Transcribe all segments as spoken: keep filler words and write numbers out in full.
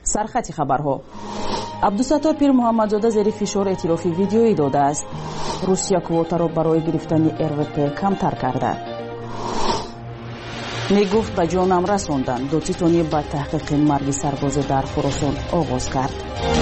سرخط خبرها. عبدالستار پیر محمدزاده زیر فشار اعتراف ویدیویی داده است. روسیه کوتا را برای گرفتن ار و پی کمتر کرده. میگفت به جانم رساندن. دادستانی به تحقیق مرگ سرباز در خراسان آغاز کرد.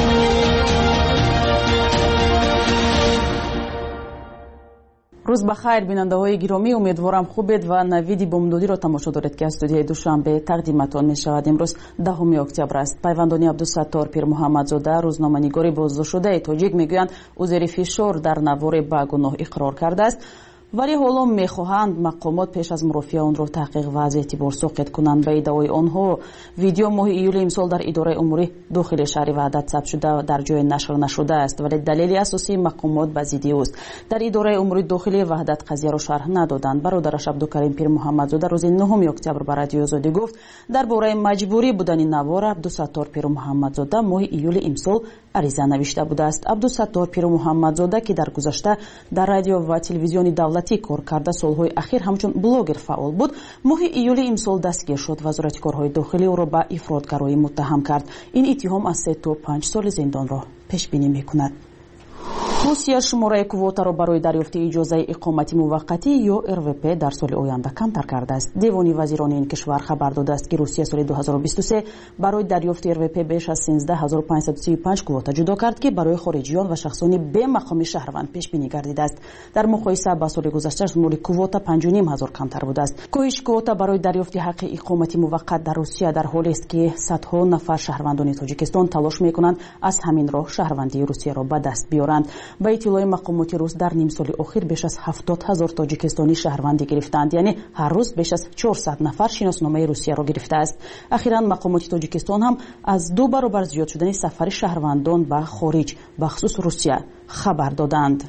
روز بخیر بیننده های گرامی، امیدوارم خوبید و نوید بامدادی را تماشا دارید که از استودیوی دوشنبه تقدیمتان می شود. امروز دهم اکتبر است. پیوندانی عبدالستار پیر محمدزاده روزنامه‌نگاری بازداشت‌شده تاجیک میگویند او زیر فشار در نوار به گناه اقرار کرده است، ولی حالا میخواهند مقامات پیش از مرافعه آن را تحقیق و از اعتبار ساقط کنند. به ادعای آنها ویدیو ماه ایول امسال در اداره امور داخلی شهر وحدت ثبت شده و در جای نشر نشده است، ولی دلیل اساسی مقامات به ضد اوست. در اداره امور داخلی وحدت قضیه را شرح ندادند. برادرش عبدالکریم پیر محمدزاده روز نهم اکتبر به رادیو آزادی گفت درباره مجبوری بودن نوار عبدالستار پیر محمدزاده ماه ایول امسال عریضه نوشته بوده است. عبدالستار پیر محمدزاده که در گذشته در رادیو و تلویزیون دولتی کار کرده، سالهای اخیر همچون بلاگر فعال بود، ماه ایول امسال دستگیر شد. وزارت کارهای داخلی او را به افراطگرایی متهم کرد. این اتهام از سه تا پنج سال زندان را پیش بینی میکند. روسیه شماره کوتا را برای دریافت اجازه اقامت موقتی یا ار و پی در سال آینده کمتر کرده است. دیوان وزیران این کشور خبر داده است که روسیه سال دو هزار و بیست و سه برای دریافت ار و پی بیش از سیزده هزار و پانصد و سی و پنج کوتا جدا کرد که برای خارجیان و شخصانی به مقام شهروند پیش بینی گردیده است. در مقایسه با سال گذشته شمار کوتا پنج و نیم هزار کمتر بوده است. کاهش کوتا برای دریافت حق اقامت موقت در روسیه در حالی است که صدها نفر شهروندان تاجیکستان تلاش میکنند از همین راه شهروندی روسیه را به دست بیارند. با اطلاع مقامات روس در نیم سال اخیر بیش از هفتاد هزار تاجیکستانی شهروندی گرفتند، یعنی هر روز بیش از چهارصد نفر شناسنامه روسیه را گرفته است. اخیراً مقامات تاجیکستان هم از دو برابر زیاد شدن سفر شهروندان به خارج به خصوص روسیه خبر دادند.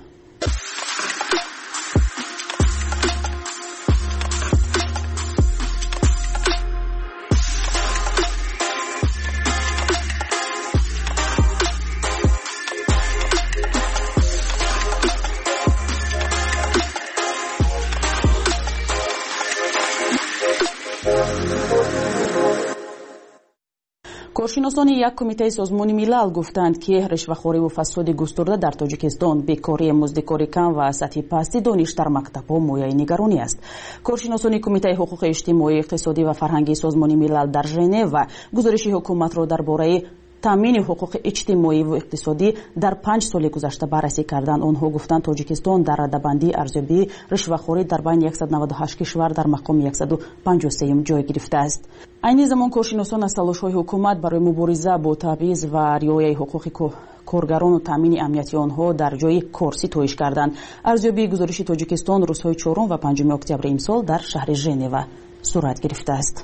کارشناسان یک کمیته سازمان ملل گفتند که رشوه‌خوری و فساد گسترده در تاجیکستان، بیکاری، مزدکاری کم و سطح پست دانش در مکتب‌ها مایه نگرانی است. کارشناسان کمیته حقوق اجتماعی، اقتصادی و فرهنگی سازمان ملل در ژنو گزارش حکومت را درباره تامین حقوق اجتماعی و اقتصادی در پنج سال گذشته بررسی کردند. آنها گفتند تاجیکستان در رده‌بندی ارزیابی رشوه‌خوری در بین صد و نود و هشت کشور در مقام صد و پنجاه و سه جای گرفته است. این زمان کارشناسان از تلاش‌های حکومت برای مبارزه با تبعیض و رعایت حقوق کارگران و تامین امنیتی آنها در جای کار ستایش کردند. ارزیابی گزارش تاجیکستان روزهای چهارم و پنجم اکتبر امسال در شهر ژنو صورت گرفته است.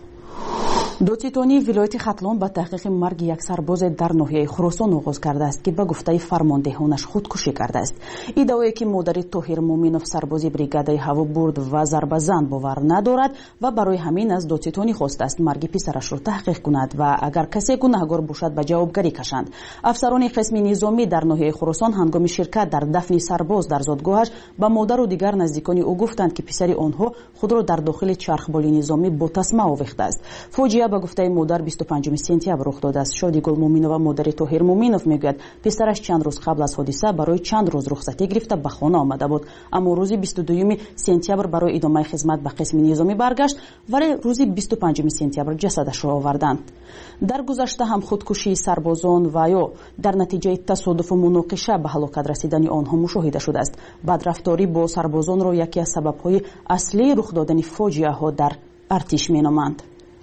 دادستانی ولایت ختلان به تحقیق مرگ یک سرباز در ناحیه خراسان آغاز کرده است که به گفته فرماندهانش خودکشی کرده است. ادعایی که مادر طاهر مومنوف سرباز بریگادای هوا برد و ضربه زن باور ندارد و برای همین از دادستانی خواسته است مرگ پسرش را تحقیق کند و اگر کسی گناهکار باشد به جوابگری کشند. افسران قسم نظامی در ناحیه خراسان هنگام شرکت در دفن سرباز در زادگاهش به مادر و دیگر نزدیکان او گفتند که پسر آنها خود را در داخل چرخبالی نظامی با تسمه آویخته است. فوجیه به گفته مادر بیست و پنجم سپتامبر رخ داده است. شادیگل مومنوف مادر طاهر مومنوف میگوید پسرش چند روز قبل از حادثه برای چند روز رخصتی گرفته به خانه آمده بود، اما روز بیست و دوم سپتامبر برای ادامه خدمت به قسم نظامی برگشت، ولی روز بیست و پنجم سپتامبر جسدش را آوردند. در گذشته هم خودکشی سربازان و یا در نتیجه تصادف و مناقشه به هلاکت رسیدن آنها مشاهده شده است. بدرفتاری با سربازان را یکی از سبب‌های اصلی رخ دادن فاجعه ها در ارتش مینامند.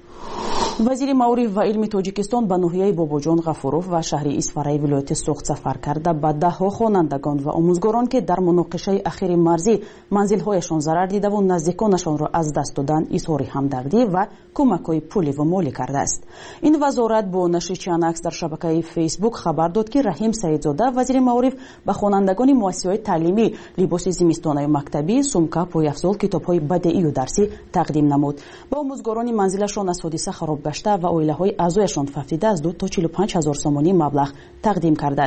وزیر معارف و علم تاجیکستان به ناحیه باباجان غفوروف و شهر اسفرای ولایت سوخت سفر کرده به ده ها خوانندگان و آموزگاران که در مناقشه اخیر مرزی منزل‌هایشان ضرر دیده و نزدیکانشان را از دست دادن اظهار همدردی و کمک‌های پولی و مالی کرده است. این وزارت با نشر چند عکس در شبکه فیسبوک خبر داد که رحیم سعیدزاده وزیر معارف به خوانندگان مؤسسه‌های تعلیمی لباس زمستانه مکتبی، سومکا، پایافزال، کتاب‌های بدیعی و درسی تقدیم نمود. با آموزگاران منزلشان از حادثه خراب گشته و عائله‌های اعضایشان ففیده از دو تا چهل و پنج هزار سومانی مبلغ تقدیم کرده است.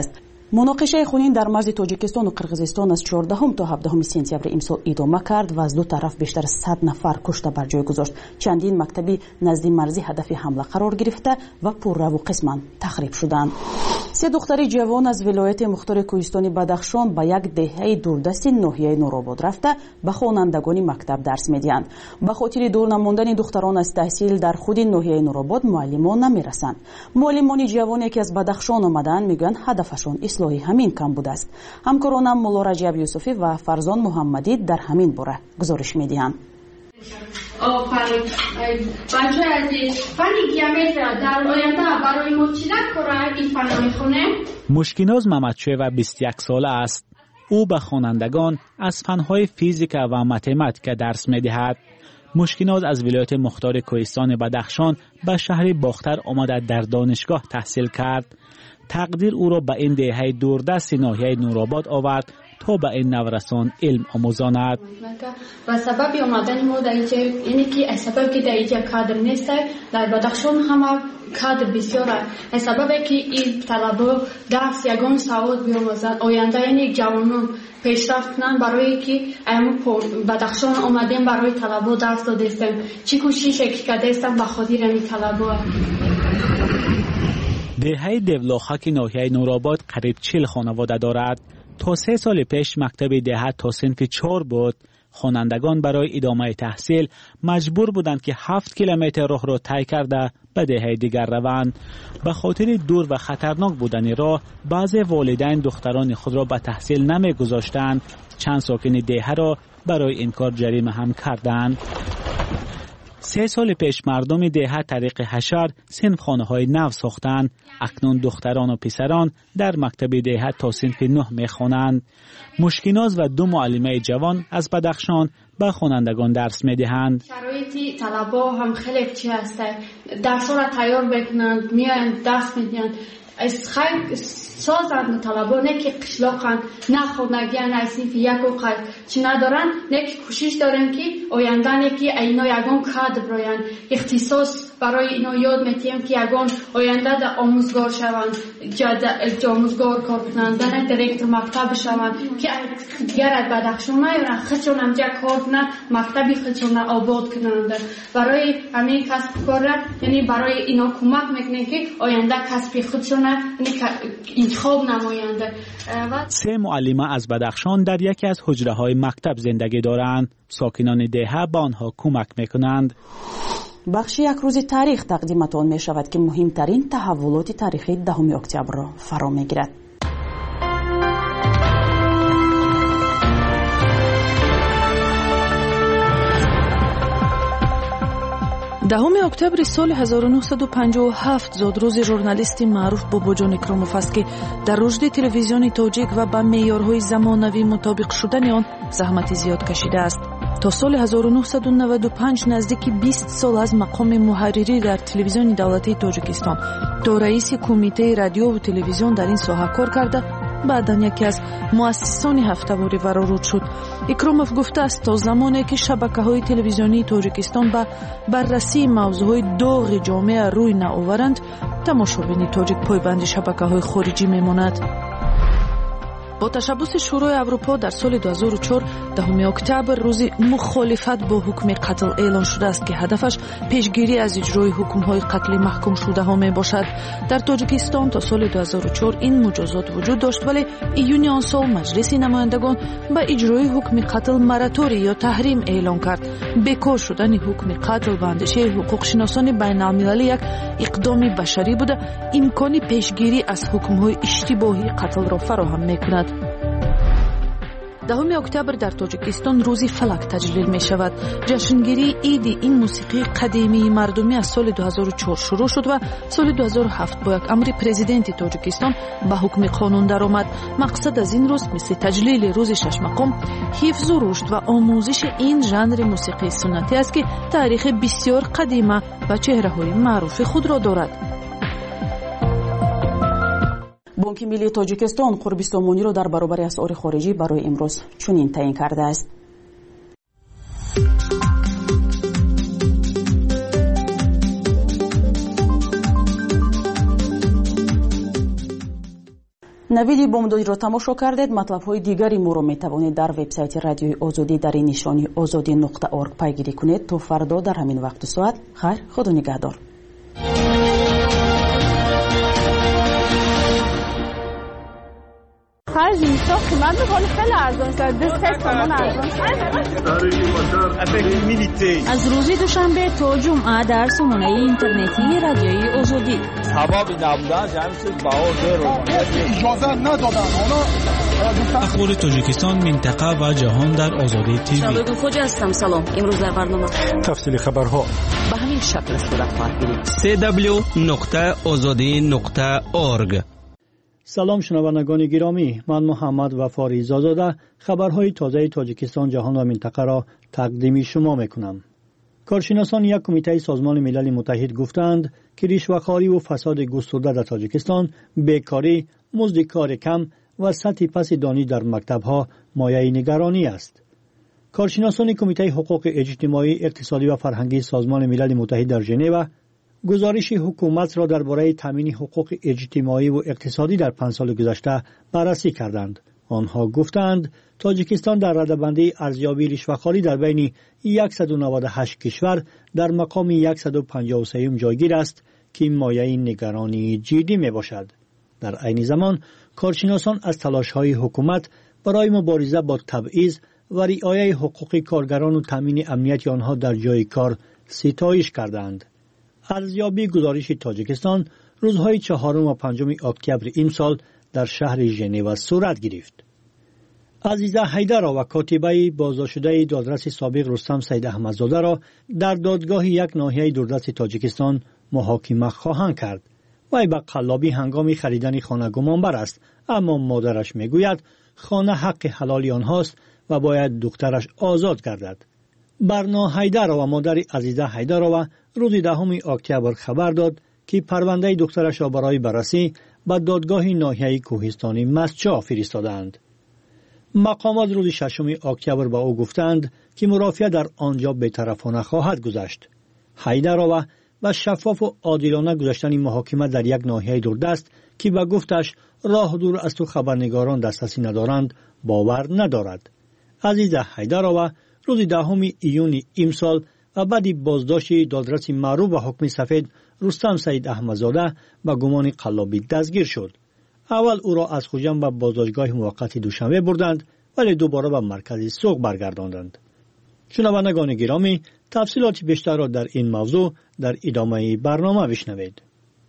مناقشه خونین در مرز تاجیکستان و قرقیزستان از چهاردهم تا هفدهم سپتامبر امسال ادامه کرد و از دو طرف بیشتر از صد نفر کشته بر جای گذاشت. چندین مکتبی نزد مرزی هدف حمله قرار گرفته و پررو و قسما تخریب شدند. سه دختر جوان از ولایت مختار کوهستان بدخشان به یک دهه دوردست ناحیه نورآباد رفته به خوانندگان مکتب درس میدهند. به خاطر دور نماندن دختران از تحصیل در خود ناحیه نورآباد معلمان نمیرسند. معلمان جوانی که از بدخشان آمدند میگن هدفشون اصلاح همین کم بوده است. همکارانم مولا رجب یوسفی و فرزان محمدی در همین باره گزارش میدهند. آفرین بچه عزیز، فن گیامتری در آینده برای ما چی کاره این فن میخونه؟ مشکیناز ممدشویو بیست و یک ساله است. او به خوانندگان از فنهای فیزیک و متمتیک درس میدهد. مشکیناز از ولایت مختار کوهستان بدخشان به شهر باختر آمده در دانشگاه تحصیل کرد. تقدیر او را به این دهه دوردست ناحیه نورآباد آورد تا به این نورسان علم آموزاند. و سبب آمدن ما در اینجا اینه که سبب که در اینجا کادر نیست، در بدخشان همه کادر بسیاره. سبب که این طلبه درس یگان سواد بیاموزند، آینده این جوانان پیشرفت کنند. برای که بدخشان آمدیم برای طلبه درس دادیم، چی کوشش کرده استم به خاطر این طلبه. دهه دولاخاک ناحیه نورآباد قریب چهل خانواده دارد. تا سه سال پیش مکتب دهه تا صنف چهار بود. خوانندگان برای ادامه تحصیل مجبور بودند که هفت کیلومتر راه را طی کرده به دهه دیگر روند. به خاطر دور و خطرناک بودن راه بعضی والدین دختران خود را به تحصیل نمی گذاشتند. چند ساکن دهه را برای این کار جریمه هم کردند. سه سال پیش مردم دهه طریق حشر صنف خانه های نو ساختند. اکنون دختران و پسران در مکتب دهه تا صنف نه می خوانند. مشکیناز و دو معلمه جوان از بدخشان به خوانندگان درس می دهند. شرایط طلبا هم خیلی چی هست، درس را تیار بکنند، میایند درس میدهند. از خیلی سازند طلبا نه که قشلاقند، نه خوانندگان از صنف یک و قید چی ندارن، نه که کوشش دارن که آینده نه که اینا یگان کادر براین اختصاص برای اینا یاد میتیم که یگان آینده در آموزگار شوند، جد آموزگار کار کنند، نه دیرکتور مکتب شوند که دیگر از بدخشان نیارن خودشون همجا کار کنند، مکتبی خودشون آباد کنند. برای همین کسب کار یعنی برای اینا کمک میکنه که آینده کسب خودشون انتخاب نمایند. سه معلمه از بدخشان در یکی از حجره های مکتب زندگی دارند. ساکنان دهه به آنها کمک میکنند. بخش یک روز تاریخ تقدیمتان می شود که مهمترین تحولات تاریخی دهم اکتبر را فرا می گیرد. دهم اکتبر سال هزار و نهصد و پنجاه و هفت زاد روز ژورنالیست معروف باباجان اکراموف است که در رشد تلویزیون تاجیک و با معیارهای زمانوی مطابق شدن آن زحمت زیاد کشیده است. تا سال هزار و نهصد و نود و پنج نزدیک بیست سال از مقام محرری در تلویزیون دولتی تاجیکستان تا رئیس کمیته رادیو و تلویزیون در این ساحه کار کرده. بعداً یکی از مؤسسان هفته‌واره ورود شد. اکراموف گفته است تا زمانی که شبکه‌های تلویزیونی تاجیکستان با بررسی موضوعهای داغ جامعه روی نآورند، تماشابین تاجیک پایبند شبکه‌های خارجی میماند. با تشبث شورای اروپا در سال دو هزار و چهار دهم اکتبر روز مخالفت با حکم قتل اعلان شده است که هدفش پیشگیری از اجرای حکم‌های قتل محکوم شده ها می باشد. در تاجیکستان تا سال دو هزار و چهار این مجازات وجود داشت، ولی ایون آن سال مجلس نمایندگان به اجرای حکم قتل مراتوری یا تحریم اعلان کرد. بیکار شدن حکم قتل به اندیشه حقوق شناسان بین المللی یک اقدام بشری بوده، امکان پیشگیری از حکم‌های اشتباهی قتل را فراهم می‌کند. دهم اکتبر در تاجیکستان روزی فلک تجلیل می شود. جشنگیری عید این موسیقی قدیمی مردمی از سال دو هزار و چهار شروع شد و سال دو هزار و هفت با یک امر پرزیدنت تاجیکستان به حکم قانون درآمد. مقصد از این روز مثل تجلیل روز شش مقام حفظ و رشد و آموزش این ژانر موسیقی سنتی است که تاریخ بسیار قدیمی و چهره‌های معروف خود را دارد. بانک ملی تاجیکستان قربستانمانی را در برابر اسعار خارجی برای امروز چنین تعیین کرده است. навиди бомбдодиро тамошо кардед. матлабҳои дигари моро метавонед дар вебсайти радиои озодӣ дар нишони озодӣ нуқта орг пайгирӣ кунед. То фардо дар ҳамин вақту соат. хайр, худо нигаҳдор. خرج میشه قیمت به حال خیلی ارزان شد. بیست تومان ارزان شد. از روز دوشنبه تا جمعه در سامانه اینترنتی رادیوی آزادی. سبب نبودن جمعیت باور رو اجازه ندادن. حالا اخبار تاجیکستان، منطقه و جهان در آزادی تیوی. شبکه خوج هستم. سلام. امروز در برنامه تفصیل خبرها به همین شکل صورت خواهد گرفت. سی دبلیو نقطه آزادی نقطه اورگ. سلام شنوندگان گرامی، من محمد وفاری زاده خبرهای تازه تاجیکستان، جهان و منطقه را تقدیم شما میکنم. کارشناسان یک کمیته سازمان ملل متحد گفتند که رشوه‌خواری و فساد گسترده در تاجیکستان، بیکاری، مزد کار کم و سطح پست دانش در مکتب‌ها مایه نگرانی است. کارشناسان کمیته حقوق اجتماعی، اقتصادی و فرهنگی سازمان ملل متحد در ژنو گزارش حکومت را درباره تامین حقوق اجتماعی و اقتصادی در پنج سال گذشته بررسی کردند. آنها گفتند تاجیکستان در رده‌بندی ارزیابی رشوه‌خواری در بین صد و نود و هشت کشور در مقام صد و پنجاه و سه جایگیر است که مایه نگرانی جدی می باشد. در عین زمان کارشناسان از تلاش‌های حکومت برای مبارزه با تبعیض و رعایت حقوق کارگران و تامین امنیت آنها در جای کار ستایش کردند. ارزیابی گزارش تاجیکستان روزهای چهارم و پنجم اکتبر این سال در شهر ژنو صورت گرفت. عزیزه حیدرا و کاتبه بازداشت‌شده دادرس سابق رستم سید احمدزاده را در دادگاه یک ناحیه دوردست تاجیکستان محاکمه خواهند کرد. وی به قلابی هنگام خریدن خانه گمانبر است، اما مادرش میگوید خانه حق حلال آنهاست و باید دخترش آزاد گردد. برنا حیدرا و مادر عزیزه حیدرا روز دهم اکتبر خبر داد که پرونده دخترش را برای بررسی به دادگاه ناحیه کوهستانی مسجع فرستادند. مقامات روز ششم اکتبر به او گفتند که مرافعه در آنجا بی‌طرفانه خواهد گذشت. حیدرا و شفاف و عادلانه گذشتن محاکمه در یک ناحیه دوردست که به گفتش راه دور از تو خبرنگاران دسترسی ندارند باور ندارد. عزیزه حیدرا روز دهم ایون امسال و بعد بازداشت دادرس معروف و حکم سفید رستم سید احمدزاده به گمان قلابی دستگیر شد. اول او را از خوجم به بازداشتگاه موقت دوشنبه بردند ولی دوباره به مرکز سوق برگرداندند. شنوندگان گرامی، تفصیلات بیشتر را در این موضوع در ادامه برنامه بشنوید.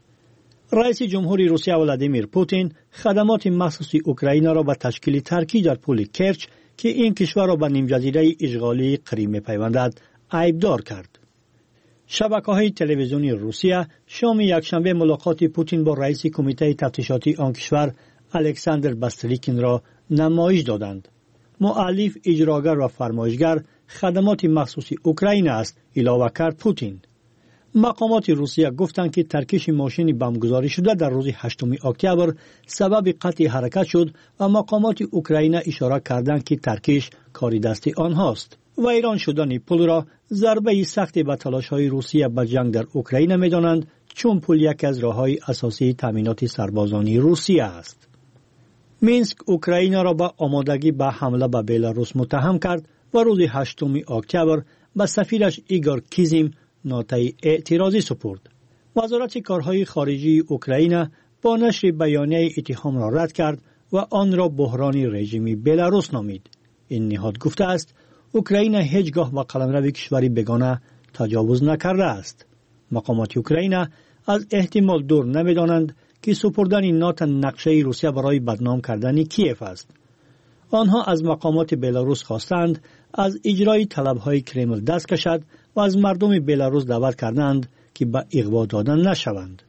رئیس جمهوری روسیه ولادیمیر پوتین خدمات مخصوص اوکراین را به تشکیل ترکی در پل کرچ که این کشور را به نیمجزیره اشغالی کریم می‌پیوندد عیبدار کرد. شبکه‌های تلویزیونی روسیه شام یکشنبه ملاقات پوتین با رئیس کمیته تفتیشاتی آن کشور الکساندر باستریکین را نمایش دادند. مؤلف، اجراگر و فرمایشگر خدمات مخصوص اوکراین است، علاوه کرد پوتین. مقامات روسیه گفتند که ترکش ماشین بمبگذاری شده در روز هشتم اکتبر سبب قطع حرکت شد و مقامات اوکراین اشاره کردند که ترکش کار دست آنهاست. و ایران شدن پل را ضربه سخت به تلاش‌های روسیه به جنگ در اوکراین می‌دانند، چون پل یکی از راه‌های اساسی تامینات سربازانی روسیه است. مینسک اوکراین را به آمادگی به حمله به بلاروس متهم کرد و روز هشتم اکتبر به سفیرش ایگور کیزیم نوتای اعتراضی سپرد. وزارت کارهای خارجی اوکراین با نشر بیانیه اتهام را رد کرد و آن را بحران رژیم بلاروس نامید. این نهاد گفته است اوکراین هیچگاه با قلمرو کشوری بیگانه تجاوز نکرده است. مقامات اوکراین از احتمال دور نمی‌دانند که سپردن نات نقشه روسیه برای بدنام کردن کیف است. آنها از مقامات بلاروس خواستند از اجرای طلب‌های کرمل دست کشد و از مردم بلاروس دعوت کردند که به اغوا دادن نشوند.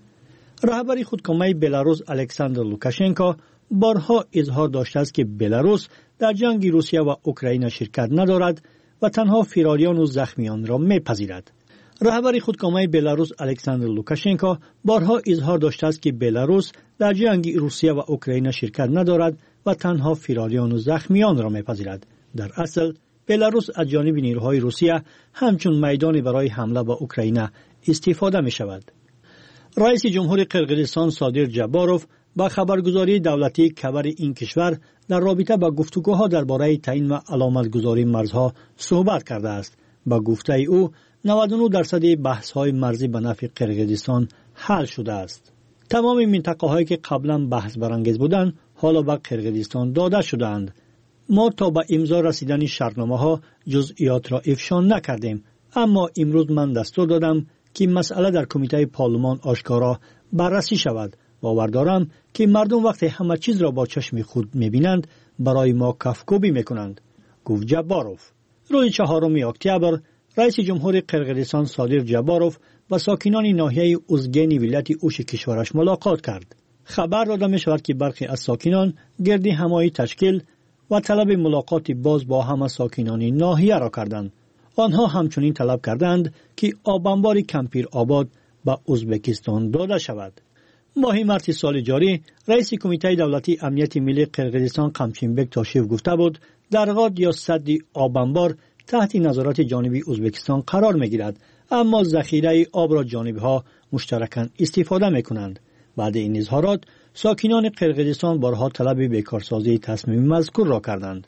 رهبر خودکامه بلاروس الکساندر لوکاشنکو بارها اظهار داشته است که بلاروس در جنگ روسیه و اوکراین شرکت ندارد و تنها فراریان و زخمیان را میپذیرد. رهبر خودکامه بلاروس الکساندر لوکاشنکو بارها اظهار داشته است که بلاروس در جنگ روسیه و اوکراین شرکت ندارد و تنها فراریان و زخمیان را میپذیرد. در اصل بلاروس از جانب نیروهای روسیه همچون میدان برای حمله به اوکراین استفاده می شود. رئیس جمهور قرقیزستان سادیر جباروف با خبرگزاری دولتی کبر این کشور در رابطه با گفتگوها درباره تعیین و علامتگذاری مرزها صحبت کرده است. با گفته او نود و نه درصد بحث‌های مرزی به نفع قرقیزستان حل شده است. تمام منطقه‌هایی که قبلا بحث برانگیز بودند حالا به قرقیزستان داده شدند. ما تا به امضا رسیدن شرطنامه‌ها جزئیات را افشا نکردیم، اما امروز من دستور دادم که مسئله در کمیته پارلمان آشکارا بررسی شود. باور دارم که مردم وقتی همه چیز را با چشم خود می‌بینند برای ما کفکوبی می‌کنند، گفت جباروف. روز چهارم اکتبر رئیس جمهور قرقیزستان صادق جباروف با ساکنان ناحیه اوزگین ولایت اوش کشورش ملاقات کرد. خبر داده می شود که برخی از ساکنان گردی همایی تشکیل و طلب ملاقات باز با همه ساکنان ناحیه را کردند. آنها همچنین طلب کردند که آبانبار کمپیر آباد به ازبکستان داده شود. ماه مارس سال جاری رئیس کمیته دولتی امنیت ملی قرقیزستان قمچینبک تاشیف گفته بود درغاد یا سد آبانبار تحت نظارت جانبی ازبکستان قرار می گیرد، اما ذخیره آب را جانبی ها مشترکاً استفاده می کنند. بعد این اظهارات ساکنان قرقیزستان بارها طلب بیکارسازی تصمیم مذکور را کردند.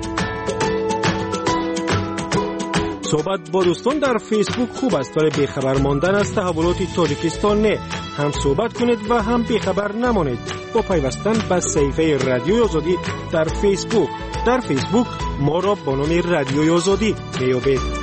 صحبت با دوستان در فیسبوک خوب است، ولی بیخبر ماندن از تحولات تاجیکستان نه. هم صحبت کنید و هم بیخبر نمانید با پیوستن به صفحه رادیوی آزادی در فیسبوک. در فیسبوک ما را با نام رادیوی آزادی میابید.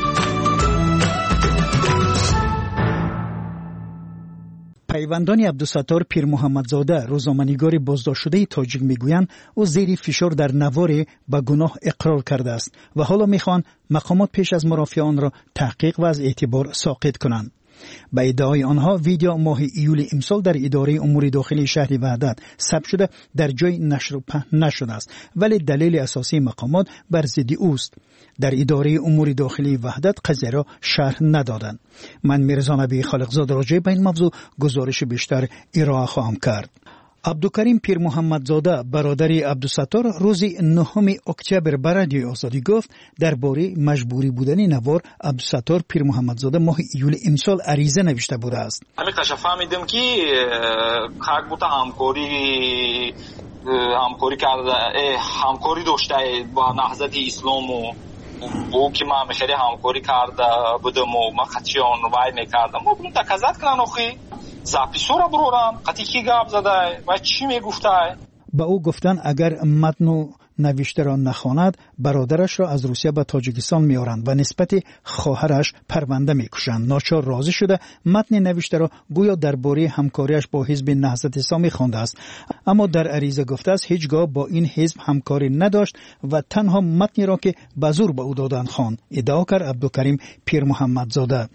پیوندان عبدالستار پیر محمدزاده روزنامه‌نگار بازداشت شده تاجیک میگویند او زیر فشار در نوار به گناه اقرار کرده است و حالا میخوان مقامات پیش از مرافع آن را تحقیق و از اعتبار ساقط کنند. به ادعای آنها ویدیو ماه ایول امسال در اداره امور داخلی شهر وحدت ثبت شده در جای نشر و پهن نشده است، ولی دلیل اساسی مقامات بر ضد اوست. در اداره امور داخلی وحدت قضیه را شرح ندادند. من میرزا نبی خالقزاد راجع به این موضوع گزارش بیشتر ارائه خواهم کرد. عبدالکریم پیر محمدزاده برادر عبدالستار روز نهم اکتبر به رادیوی آزادی گفت درباره مجبوری بودن نوار عبدالستار پیر محمدزاده ماه ایول امسال عریضه نوشته بوده است. همین قشنگ فهمیدم که حق بوده همکاری همکاری کرده همکاری داشته با نهضت اسلام و او که ما میخوری همکاری کرده بودم و ما خطی آن رو وای میکردم ما بودم تکذت کنن آخی زپیسو را برورم قطعی کی گفت زده و چی میگفته. با او گفتن اگر متن نوشته را نخواند برادرش را از روسیه به تاجیکستان میارند و نسبت خواهرش پرونده میکشند. ناچار راضی شده متن نوشته را گویا درباره همکاریش با حزب نهضت اسلامی خوانده است، اما در عریضه گفته است هیچگاه با این حزب همکاری نداشت و تنها متنی را که به زور به او دادند خواند، ادعا کرد عبدالکریم پیر محمدزاده.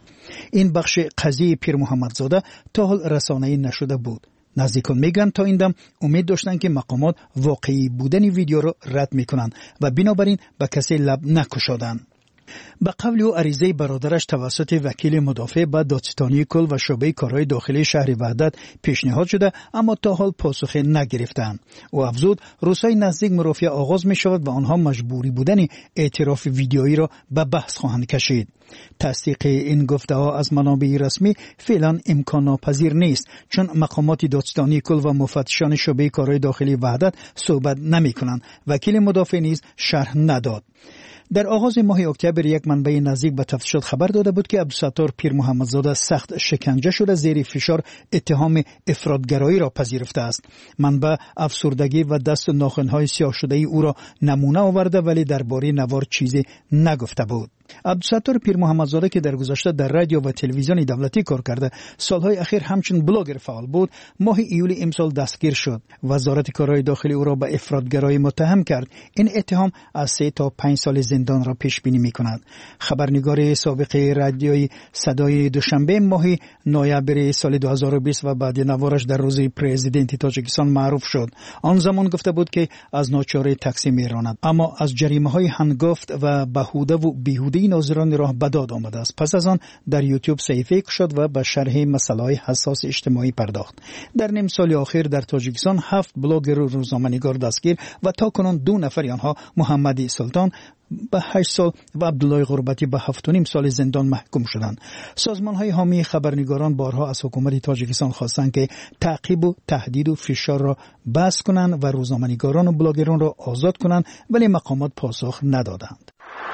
این بخش قضیه پیر محمدزاده تا حال رسانه‌ای نشده بود. نزدیکان میگن تا این دم امید داشتن که مقامات واقعی بودن ویدیو را رد میکنند و بنابراین به کسی لب نکشادند. به قول او عریضه برادرش توسط وکیل مدافع به دادستانی کل و شعبه کارهای داخلی شهر وحدت پیشنهاد شده، اما تا حال پاسخ نگرفتند. او افزود روزهای نزدیک مرافعه آغاز می شود و آنها مجبوری بودن اعتراف ویدیویی را به بحث خواهند کشید. تصدیق این گفته ها از منابع رسمی فعلا امکان ناپذیر نیست، چون مقامات دادستانی کل و مفتشان شعبه کارهای داخلی وحدت صحبت نمی کنند. وکیل مدافع نیز شرح نداد. در آغاز ماه اکتبر یک منبع نزدیک به تفتیشات خبر داده بود که عبدالستار پیر محمدزاده سخت شکنجه شده زیر فشار اتهام افراطگرایی را پذیرفته است. منبع افسردگی و دست و ناخن‌های سیاه شده ای او را نمونه آورده ولی درباره نوار چیزی نگفته بود. عبدالستار پیر محمدزاده که در گذشته در رادیو و تلویزیون دولتی کار کرده سالهای اخیر همچون بلاگر فعال بود، ماه ایول امسال دستگیر شد. وزارت کارهای داخلی او را به افراطگرایی متهم کرد. این اتهام از سه تا پنج سال زندان را پیش بینی می کند. خبرنگار سابق رادیوی صدای دوشنبه ماه نوامبر سال دو هزار و بیست و بعد نوارش در روز پرزیدنت تاجیکستان معروف شد. آن زمان گفته بود که از ناچاری تقسیم میراند، اما از جریمه های هنگفت و بهوده و بیهوده منابع ناظران راه به داد آمده است. پس از آن در یوتیوب صحیفه کشاد و به شرح مسائل حساس اجتماعی پرداخت. در نیم سال اخیر در تاجیکستان هفت بلاگر و روزنامه‌نگار دستگیر و تا کنون دو نفر آنها محمدی سلطان به هشت سال و عبدالله غربتی به هفت و نیم سال زندان محکوم شدند. سازمان‌های حامی خبرنگاران بارها از حکومت تاجیکستان خواستند که تعقیب و تهدید و فشار را بس کنند و روزنامه‌نگاران و بلاگران را آزاد کنند، ولی مقامات پاسخ ندادند.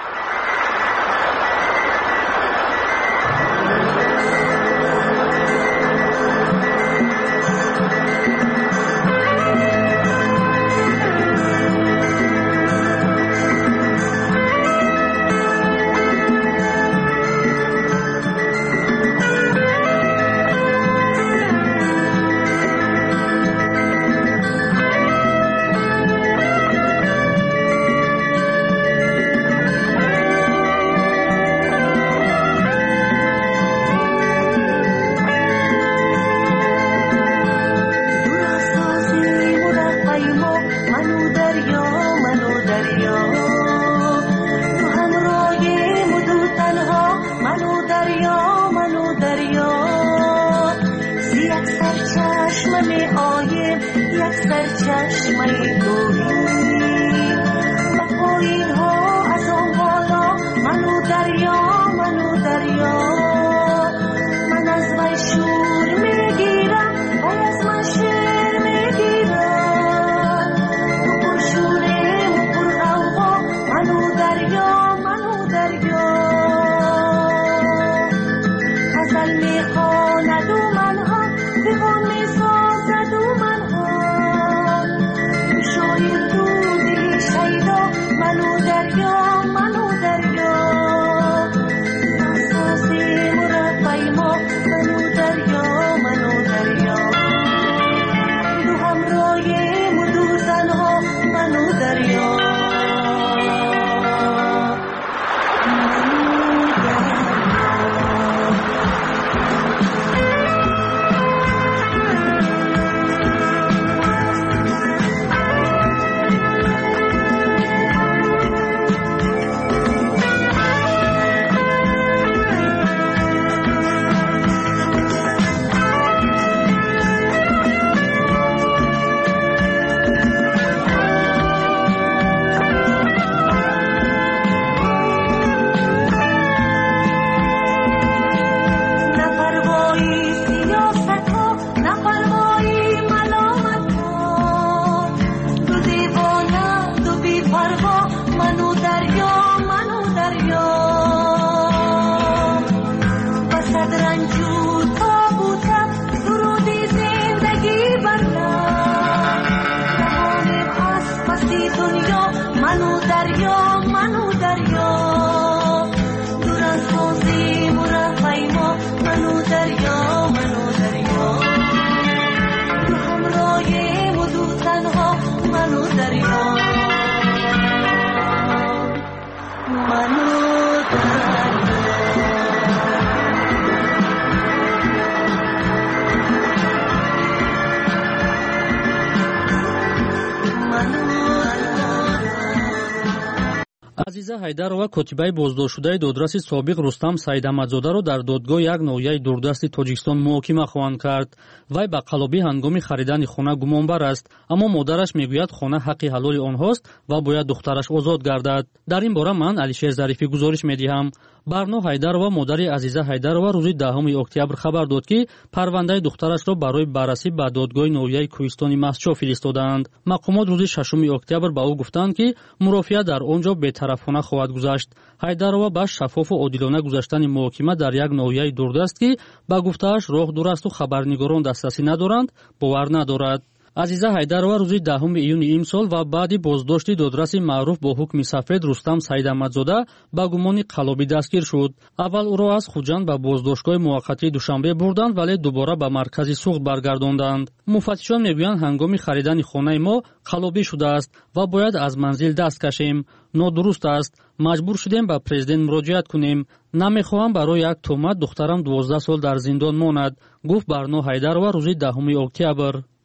азиза ҳайдарова котибаи боздоштшудаи додраси собиқ рустам саидамадзодаро дар додгоҳ як ноҳияи дурдасти тоҷикистон муҳокима хоҳанд кард. вай ба қаллобӣ ҳангоми харидани хона гумонбар аст, аммо модараш мегӯяд хона ҳаққи ҳалоли онҳост ва бояд духтараш озод гардад. дар ин бора ман алишер зарифӣ гузориш медиҳам. барно ҳайдарова модари азиза ҳайдарова рӯзи даҳуми октябр хабар дод ки парвандаи духтарашро барои баррасӣ ба додгоҳи ноҳияи кӯҳистони мастчо фиристоданд. мақомот рӯзи шашуми октябр ба ӯ гуфтанд ки мурофиа дар он ҷо бетарафона хоҳад гузашт. ҳайдарова ба шаффофу одилона гузаштани муҳокима дар як ноҳияи дурдаст ки ба гуфтааш роҳ дур асту хабарнигорон дастрасӣ надоранд, бовар надорад. азиза ҳайдарова рӯзи даҳуми июни имсол ва баъди боздошти додраси маъруф бо ҳукми сафед рустам саидамадзода ба гумони қаллобӣ дастгир шуд. аввал ӯро аз хуҷанд ба боздоштгоҳи муваққатии душанбе бурданд, вале дубора ба маркази суғд баргардонданд. муфаттишон мегӯянд ҳангоми харидани хонаи мо қаллобӣ шудааст ва бояд аз манзил даст кашем. нодуруст аст. маҷбур шудем ба президент муроҷиат кунем. намехоҳам барои як тӯҳмат духтарам дувоздаҳ сол дар зиндон монад, гуфт барно ҳайдарова рӯзи даҳуми октябр.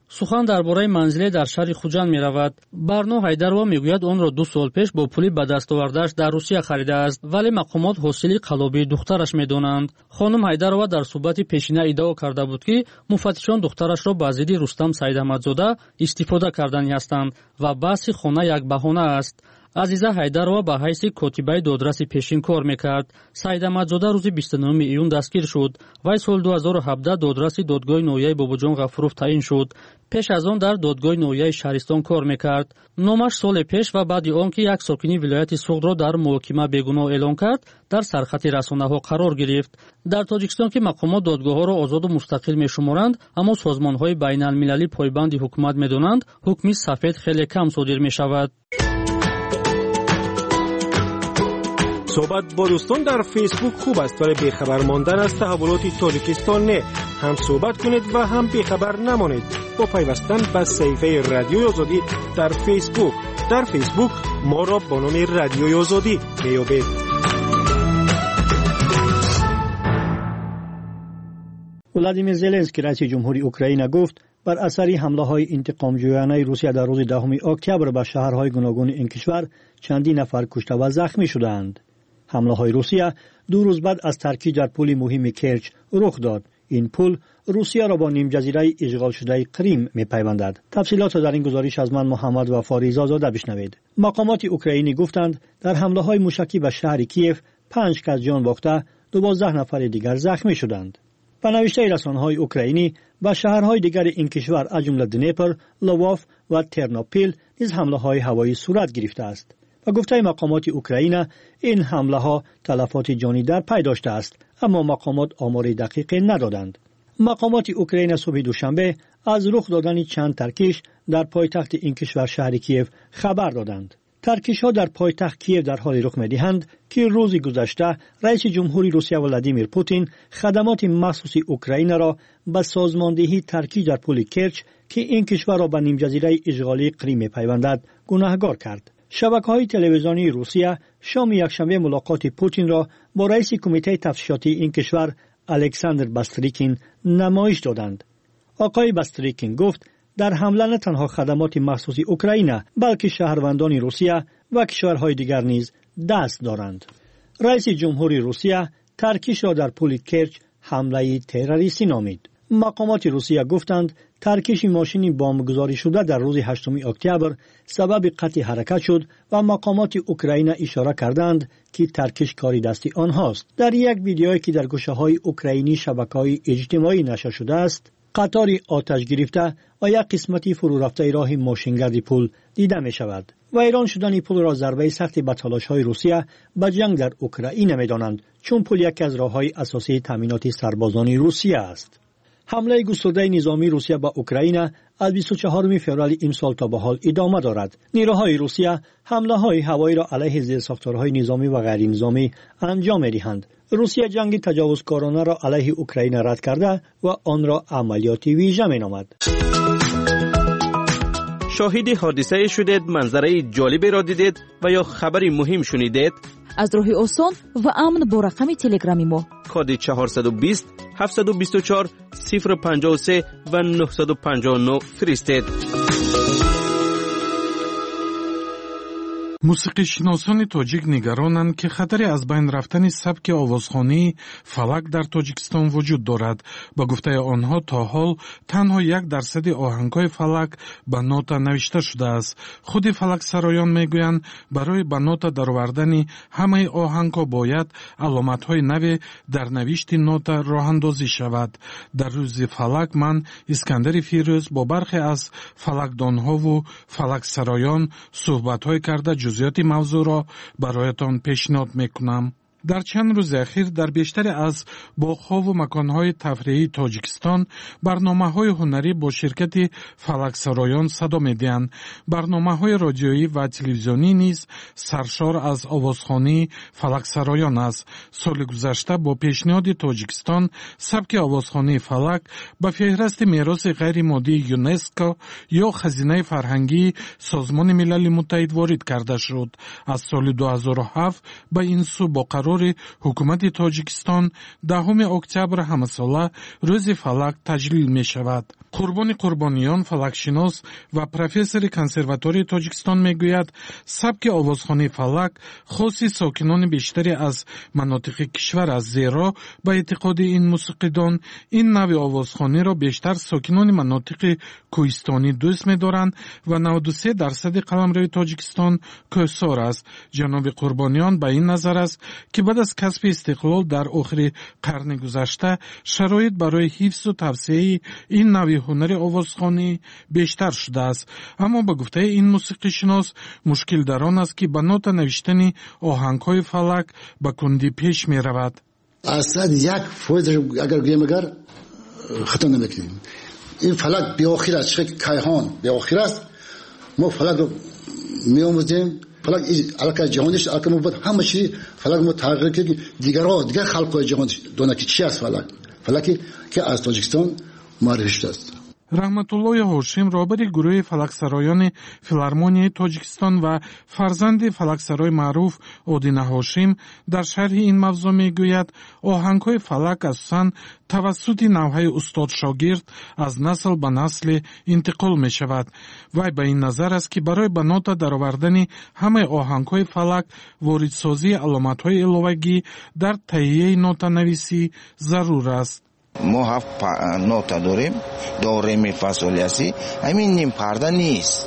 сухан дарбораи манзиле дар шаҳри хуҷанд меравад. барно ҳайдарова мегӯяд онро ду сол пеш бо пули ба дастовардааш дар русия харидааст, вале мақомот ҳосили қаллобии духтараш медонанд. хонум ҳайдарова дар суҳбати пешина иддао карда буд ки муфаттишон духтарашро ба зидди рустам саидаҳмадзода истифода кардани ҳастанд ва баҳси хона як баҳона аст. азиза ҳайдарова ба ҳайси котибаи додраси пешин кор мекард. саидаҳмадзода рӯзи бисту нӯюми июн дастгир шуд. вай соли ду ҳазору ҳабдаҳ додраси додгоҳи ноҳияи бобоҷон ғафуров таъин шуд. пеш аз он дар додгоҳи ноҳияи шаҳристон кор мекард. номаш соли пеш ва баъди он ки як сокини вилояти суғдро дар муҳокима бегуноҳ эълон кард, дар сархати расонаҳо қарор гирифт. дар тоҷикистон ки мақомот додгоҳҳоро озоду мустақил мешуморанд, аммо созмонҳои байналмилалӣ пойбанди ҳукумат медонанд, ҳукми сафед хеле кам содир мешавад. صحبت با دوستان در فیسبوک خوب است ولی بیخبر ماندن از تحولات تاجیکستان نه. هم صحبت کنید و هم بیخبر نمانید با پیوستن به صفحه رادیوی آزادی در فیسبوک. در فیسبوک ما را با نام رادیوی آزادی میابید. ولادیمیر زلنسکی رئیس جمهوری اوکراین گفت بر اثر حمله‌های انتقام‌جویانه روسیه در روز دهم اکتبر به شهرهای گوناگون این کشور چندین نفر کشته و زخمی شدند. حمله‌های روسیه دو روز بعد از ترکیب در پل مهم کرچ رخ داد. این پل روسیه را با نیم جزیره اشغال شده کریم می‌پیوندد. تفصیلات در این گزارش از من محمد وفاری زاده بشنوید. مقامات اوکراینی گفتند در حمله‌های موشکی به شهر کیف پنج کس جان باخته، دوازده نفر دیگر زخمی شدند. به نوشته رسانه‌های اوکراینی به شهرهای دیگر این کشور از جمله دنیپر، لواف و ترنوپیل نیز حمله‌های هوایی صورت گرفته است. و گفته مقامات اوکراین این حمله‌ها تلفات جانی در پی داشته است، اما مقامات آمار دقیق ندادند. مقامات اوکراین صبح دوشنبه از رخ دادن چند ترکیش در پایتخت این کشور شهر کیف خبر دادند. ترکیش‌ها در پایتخت کیف در حال رخ می‌دهند که روز گذشته رئیس جمهوری روسیه ولادیمیر پوتین خدمات مخصوص اوکراین را به سازماندهی ترکیش در پل کرچ که این کشور را به نیم جزیره اشغالی کریم می‌پیوندد گناهکار کرد. شبکه‌های تلویزیونی روسیه شام یکشنبه ملاقات پوتین را با رئیس کمیته تفتیشاتی این کشور الکساندر باستریکین نمایش دادند. آقای باستریکین گفت در حمله نه تنها خدمات مخصوص اوکراین بلکه شهروندان روسیه و کشورهای دیگر نیز دست دارند. رئیس جمهوری روسیه ترکیش را در پل کرچ حمله تروریستی نامید. مقامات روسیه گفتند ترکیش ماشین بمبگذاری شده در روز هشتم اکتبر سبب قطع حرکت شد و مقامات اوکراین اشاره کردند که ترکیش کاری دستی آنهاست. در یک ویدیویی که در گوشه‌های اوکراینی شبکه‌های اجتماعی نشر شده است، قطاری آتش گرفته و یک قسمتی فرو رفته راه ماشینگرد پل دیده می شود. و ایران شدن پل را ضربه سخت به تلاش‌های روسیه به جنگ در اوکراین می‌دانند، چون پل یکی از راه‌های اساسی تامینات سربازان روسیه است. حمله گسترده نظامی روسیه به اوکراین از بیست و چهارم فوریه امسال تا به حال ادامه دارد. نیروهای روسیه حمله‌های هوایی را علیه زیرساختارهای نظامی و غیر نظامی انجام می‌دهند. روسیه جنگ تجاوزکارانه را علیه اوکراین رد کرده و آن را عملیات ویژه می‌نامد. شاهد حادثه شدید، منظره جالبی را دیدید و یا خبری مهم شنیدید؟ از راه آسان و امن با رقم تلگرامی ما کد چهارصد و بیست هفتصد و بیست و چهار صفر پنجاه و سه و نهصد و پنجاه و نه فرستید. موسیقیشناسان تاجیک نگرانند که خطری از بین رفتن سبک آوازخوانی فلک در تاجیکستان وجود دارد. با گفته آنها تا حال تنها یک درصد آهنگ‌های فلک به نوتا نوشته شده است. خود فلک سرایان میگویند برای به نوتا درآوردن همه آهنگ‌ها باید علامت‌های نو در نوشت نوتا راه‌اندازی شود. در روز فلک من اسکندر فیروز با برخی از فلکدان‌ها و فلک سرایان صحبت‌های کرده جزئیات موضوع را برایتان پیشنهاد میکنم. در چند روز اخیر در بیشتر از باغ‌ها و مکان‌های تفریحی تاجیکستان برنامه‌های هنری با شرکت فلک سرایان صدا می‌دهند. برنامه‌های رادیویی و تلویزیونی نیز سرشار از آوازخوانی فلک سرایان است. سال گذشته با پیشنهاد تاجیکستان سبک آوازخوانی فلک به فهرست میراث غیر مادی یونسکو یا خزینه فرهنگی سازمان ملل متحد وارد کرده شد. از سال دو هزار و هفت به این سو با قرار қарори ҳукумати Тоҷикистон даҳуми октябр ҳамасола рӯзи фалак таҷлил мешавад. қурбони қурбониён фалакшинос ва профессори консерватории Тоҷикистон мегӯяд, сабки овозхонии фалак хоси сокинони бештаре аз манотиқи кишвар аст, зеро ба эътиқоди ин мусиқидон ин нави овозхониро бештар сокинони манотиқи кӯҳистонӣ дӯст медоранд ва наводу се дарсади қаламрои Тоҷикистон кӯҳсор аст. ҷаноби қурбониён ба ин назар аст, ки баъд аз касби истиқлол дар охири қарни гузашта шароит барои ҳифзу тавсеаи ин нави ҳунари овозхонӣ бештар шудааст. аммо ба гуфтаи ин мусиқишинос мушкил дар он аст, ки ба нота навиштани оҳангҳои фалак ба кундӣ пеш меравад. асад як фоиз агар гӯем агар хато намекунем, ин фалак беохир аст, чӣ кайҳон беохир аст. мо фалакро меомӯзем, фалак алака ҷаҳониш алака мо бод ҳама чизи фалак мо тағйир ки дигарҳо дигар халқҳои ҷаҳон дона ки чӣ аст фалак. фалаки ки аз Тоҷикистон маърифӣ шудааст. раҳматуллои ҳошим роҳбари гурӯҳи фалаксароёни филармонияи Тоҷикистон ва фарзанди фалаксарой маъруф Одина Ҳошим дар шарҳи ин мавзӯъ мегӯяд, оҳангҳои фалак асосан тавассути навъҳои устод-шогирд аз насл ба насле интиқол мешавад. вай ба ин назар аст, ки барои ба нота даровардани ҳамаи оҳангҳои фалак воридсозии аломатҳои иловагӣ дар таҳияи нотанависӣ зарур аст. мо ҳафт нота дорем, до ре ми фа сол ля си. ҳамин нимпарда нест.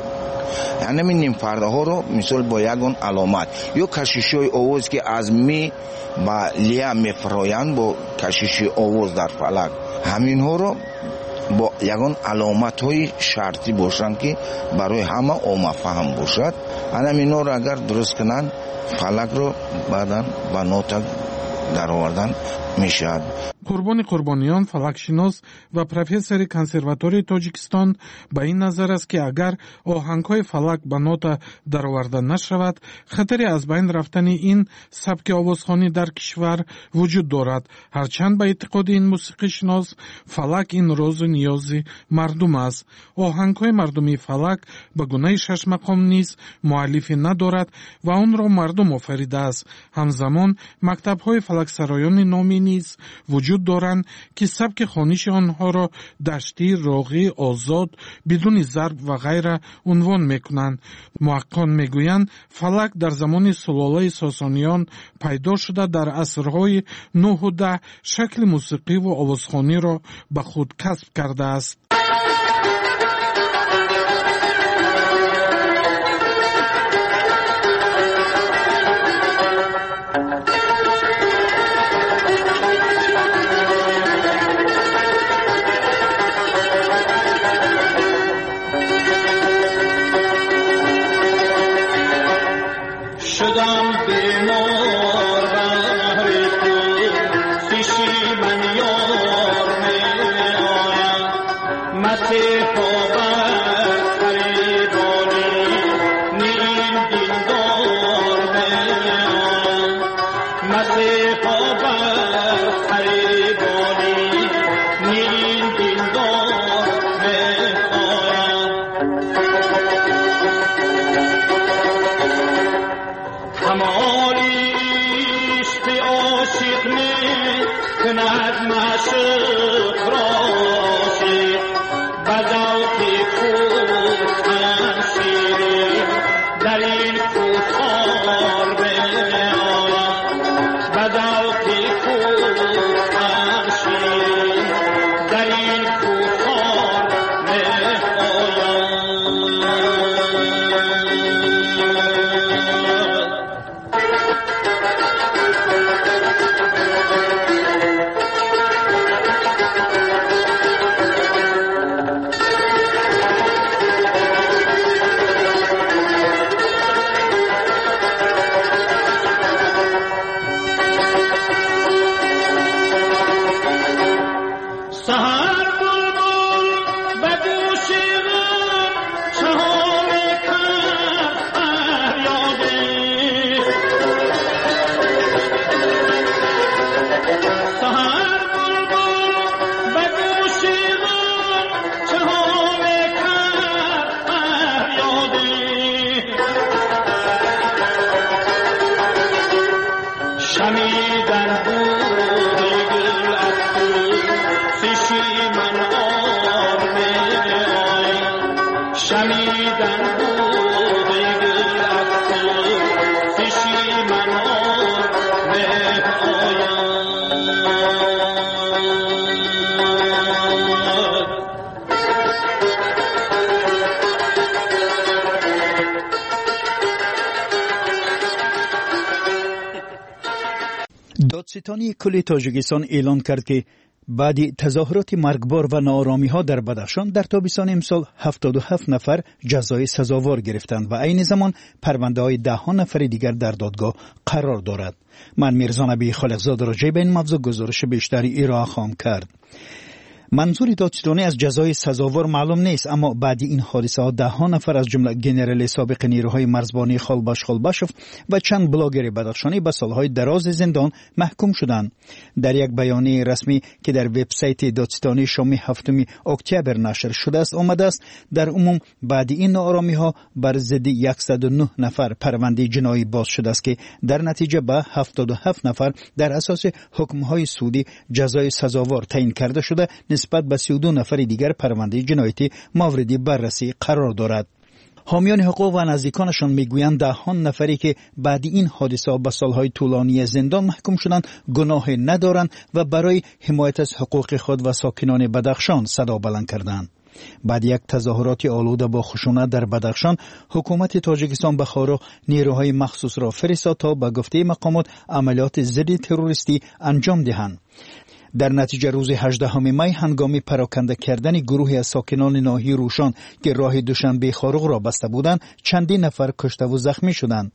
ҳамин нимпардаҳоро мисол бо ягон аломат ё кашишҳои овоз ки аз ми ба лия мефароянд бо кашиши овоз дар фалак, ҳаминҳоро бо ягон аломатҳои шартӣ бошанд ки барои ҳама омафаҳм бошад. ҳаминҳоро агар дуруст кунанд, фалакро баъдан ба нота даровардан мешавад. қурбони қурбониён фалакшинос ва профессори консерватории Тоҷикистон ба ин назар аст, ки агар оҳангҳои фалак ба нота дароварда нашавад, хатари аз байн рафтани ин сабки овозхонӣ дар кишвар вуҷуд дорад. ҳарчанд ба эътиқоди ин мусиқишинос фалак ин розу ниёзи мардум аст. оҳангҳои мардумии фалак ба гунаи шашмақом низ муаллифе надорад ва онро мардум офаридааст. ҳамзамон мактабҳои фалаксароёни номӣ низ вуҷуд доранд, ки сабки хониши онҳоро даштӣ, роғӣ, озод, бидуни зарб ва ғайра унвон мекунанд. муҳаққиқон мегӯянд, фалак дар замони сулолаи Сосониён пайдо шуда дар асрҳои нӯҳу даҳ шакли мусиқиву овозхониро ба худ касб кардааст. دادستانی کل تاجیکستان اعلان کرد که بعد تظاهرات مرگبار و ناآرامی ها در بدخشان در تابستان امسال هفتاد و هفت نفر جزای سزاوار گرفتند و عین زمان پرونده های ده ها نفر دیگر در دادگاه قرار دارد. من میرزا نبی خالقزاده راجع به این موضوع گزارش بیشتری ارائه خواهم کرد. منظور دادستانی از جزای سزاوار معلوم نیست، اما بعد این حادثه ها ده ها نفر از جمله گنرال سابق نیروهای مرزبانی خالباش خالباشوف و چند بلاگر بدخشانی به سالهای دراز زندان محکوم شدند. در یک بیانیه رسمی که در وبسایت دادستانی شامی هفتم اکتبر نشر شده است آمده است در عموم بعد این ناآرامی ها بر ضد صد و نه نفر پرونده جنایی باز شده است که در نتیجه به هفتاد و هفت نفر در اساس حکم های سودی جزای سزاوار تعیین کرده شده، نسبت به سی و دو نفر دیگر پرونده جنایتی مورد بررسی قرار دارد. حامیان حقوق و نزدیکانشان میگویند ده ها نفری که بعد این حادثه به سالهای طولانی زندان محکوم شدند گناه ندارند و برای حمایت از حقوق خود و ساکنان بدخشان صدا بلند کردند. بعد یک تظاهرات آلوده با خشونت در بدخشان، حکومت تاجیکستان بخارا نیروهای مخصوص را فرستاد تا به گفته مقامات عملیات ضد تروریستی انجام دهند. در نتیجه روز هجدهم می هنگام پراکنده کردن گروهی از ساکنان ناحیه روشان که راه دوشنبه خارق را بسته بودند، چندین نفر کشته و زخمی شدند.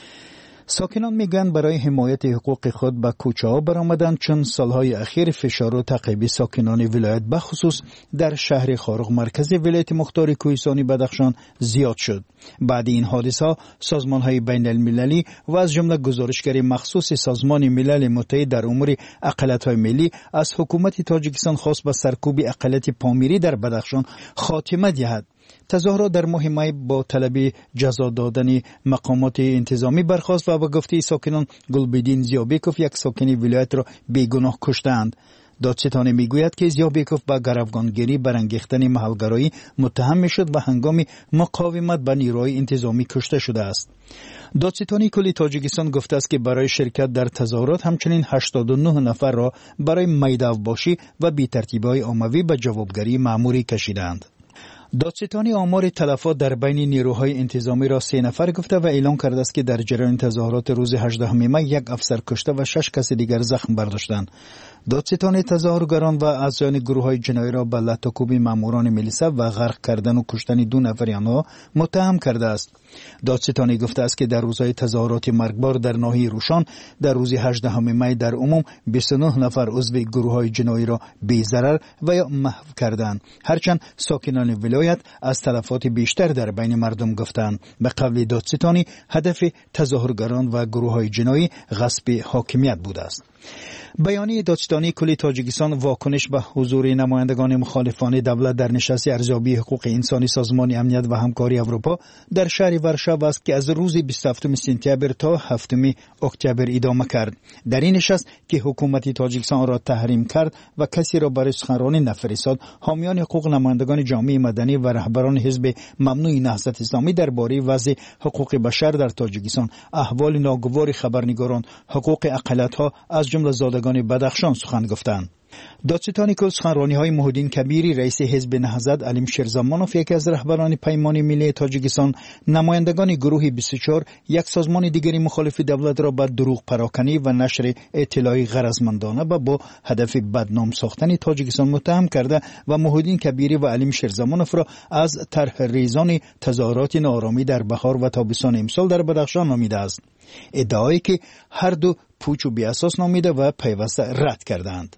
ساکنان میگن برای حمایت حقوق خود به کوچه ها برآمدند، چون سالهای اخیر فشار و تعقیب ساکنان ولایت بخصوص در شهر خارق مرکز ولایت مختار کوهستانی بدخشان زیاد شد. بعد این حادثه سازمان های بین المللی و از جمله گزارشگر مخصوص سازمان ملل متحد در امور اقلیت های ملی از حکومت تاجیکستان خواست به سرکوب اقلیت پامیری در بدخشان خاتمه دهد. تظاهرات در ماه می با طلب جزا دادن مقامات انتظامی برخاست و به گفته ساکنان گلبدین زیابیکوف یک ساکن ولایت را بیگناه کشتند. دادستانی میگوید که زیابیکوف با گروگانگیری برانگیختن محلگرایی متهم میشد و هنگام مقاومت به نیروهای انتظامی کشته شده است. دادستانی کل تاجیکستان گفته است که برای شرکت در تظاهرات همچنین هشتاد و نه نفر را برای میدان‌باشی و بی‌ترتیبی‌های عمومی به جوابگری مأموری کشیدند. دادستانی آمار تلفات در بین نیروهای انتظامی را سه نفر گفته و اعلام کرده است که در جریان تظاهرات روز هجدهم می یک افسر کشته و شش کس دیگر زخم برداشتند. دادستانی تظاهرگران و اعضای گروه‌های جنایی را به لطاکوب ماموران ملیسه و غرق کردن و کشتن دو نفر آنها متهم کرده است. دادستانی گفته است که در روزهای تظاهرات مرگبار در ناحیه روشان در روز هجدهم می در عموم بیست و نه نفر عضو گروه‌های جنایی را بی‌ضرر و یا محو کردند، هرچند ساکنان ولایت از تلفات بیشتر در بین مردم گفتند. به قول دادستانی هدف تظاهرگران و گروه‌های جنایی غصب حاکمیت بوده است. بیانیه دادستانی کل تاجیکستان واکنش به حضور نمایندگان مخالفان دولت در نشست ارزیابی حقوق انسانی سازمان امنیت و همکاری اروپا در شهر ورشو است که از روز بیست و هفتم سپتامبر تا هفتم اکتبر ادامه کرد. در این نشست که حکومت تاجیکستان را تحریم کرد و کسی را برای سخنرانی نفرستاد، حامیان حقوق، نمایندگان جامعه مدنی و رهبران حزب ممنوع نهضت اسلامی درباره وضع حقوق بشر در تاجیکستان، احوال ناگوار خبرنگاران، حقوق اقلیت‌ها از جمله زادگان بدخشان سخن گفتند. دادستانی کل سخنرانی‌های محیدین کبیری رئیس حزب نهضت، علیم شیرزمانوف یکی از رهبران پیمان ملی تاجیکستان، نمایندگان گروه بیست و چهار یک سازمان دیگری مخالف دولت را به دروغ پراکنی و نشر اطلاعی غرضمندانه و با هدف بدنام ساختن تاجیکستان متهم کرده و محیدین کبیری و علیم شیرزمانوف را از طرح ریزان تظاهرات ناآرامی در بهار و تابستان امسال در بدخشان نامیده است. ادعایی که هر دو پوچ و بی اساس نامیده و پیوسته رد کردند.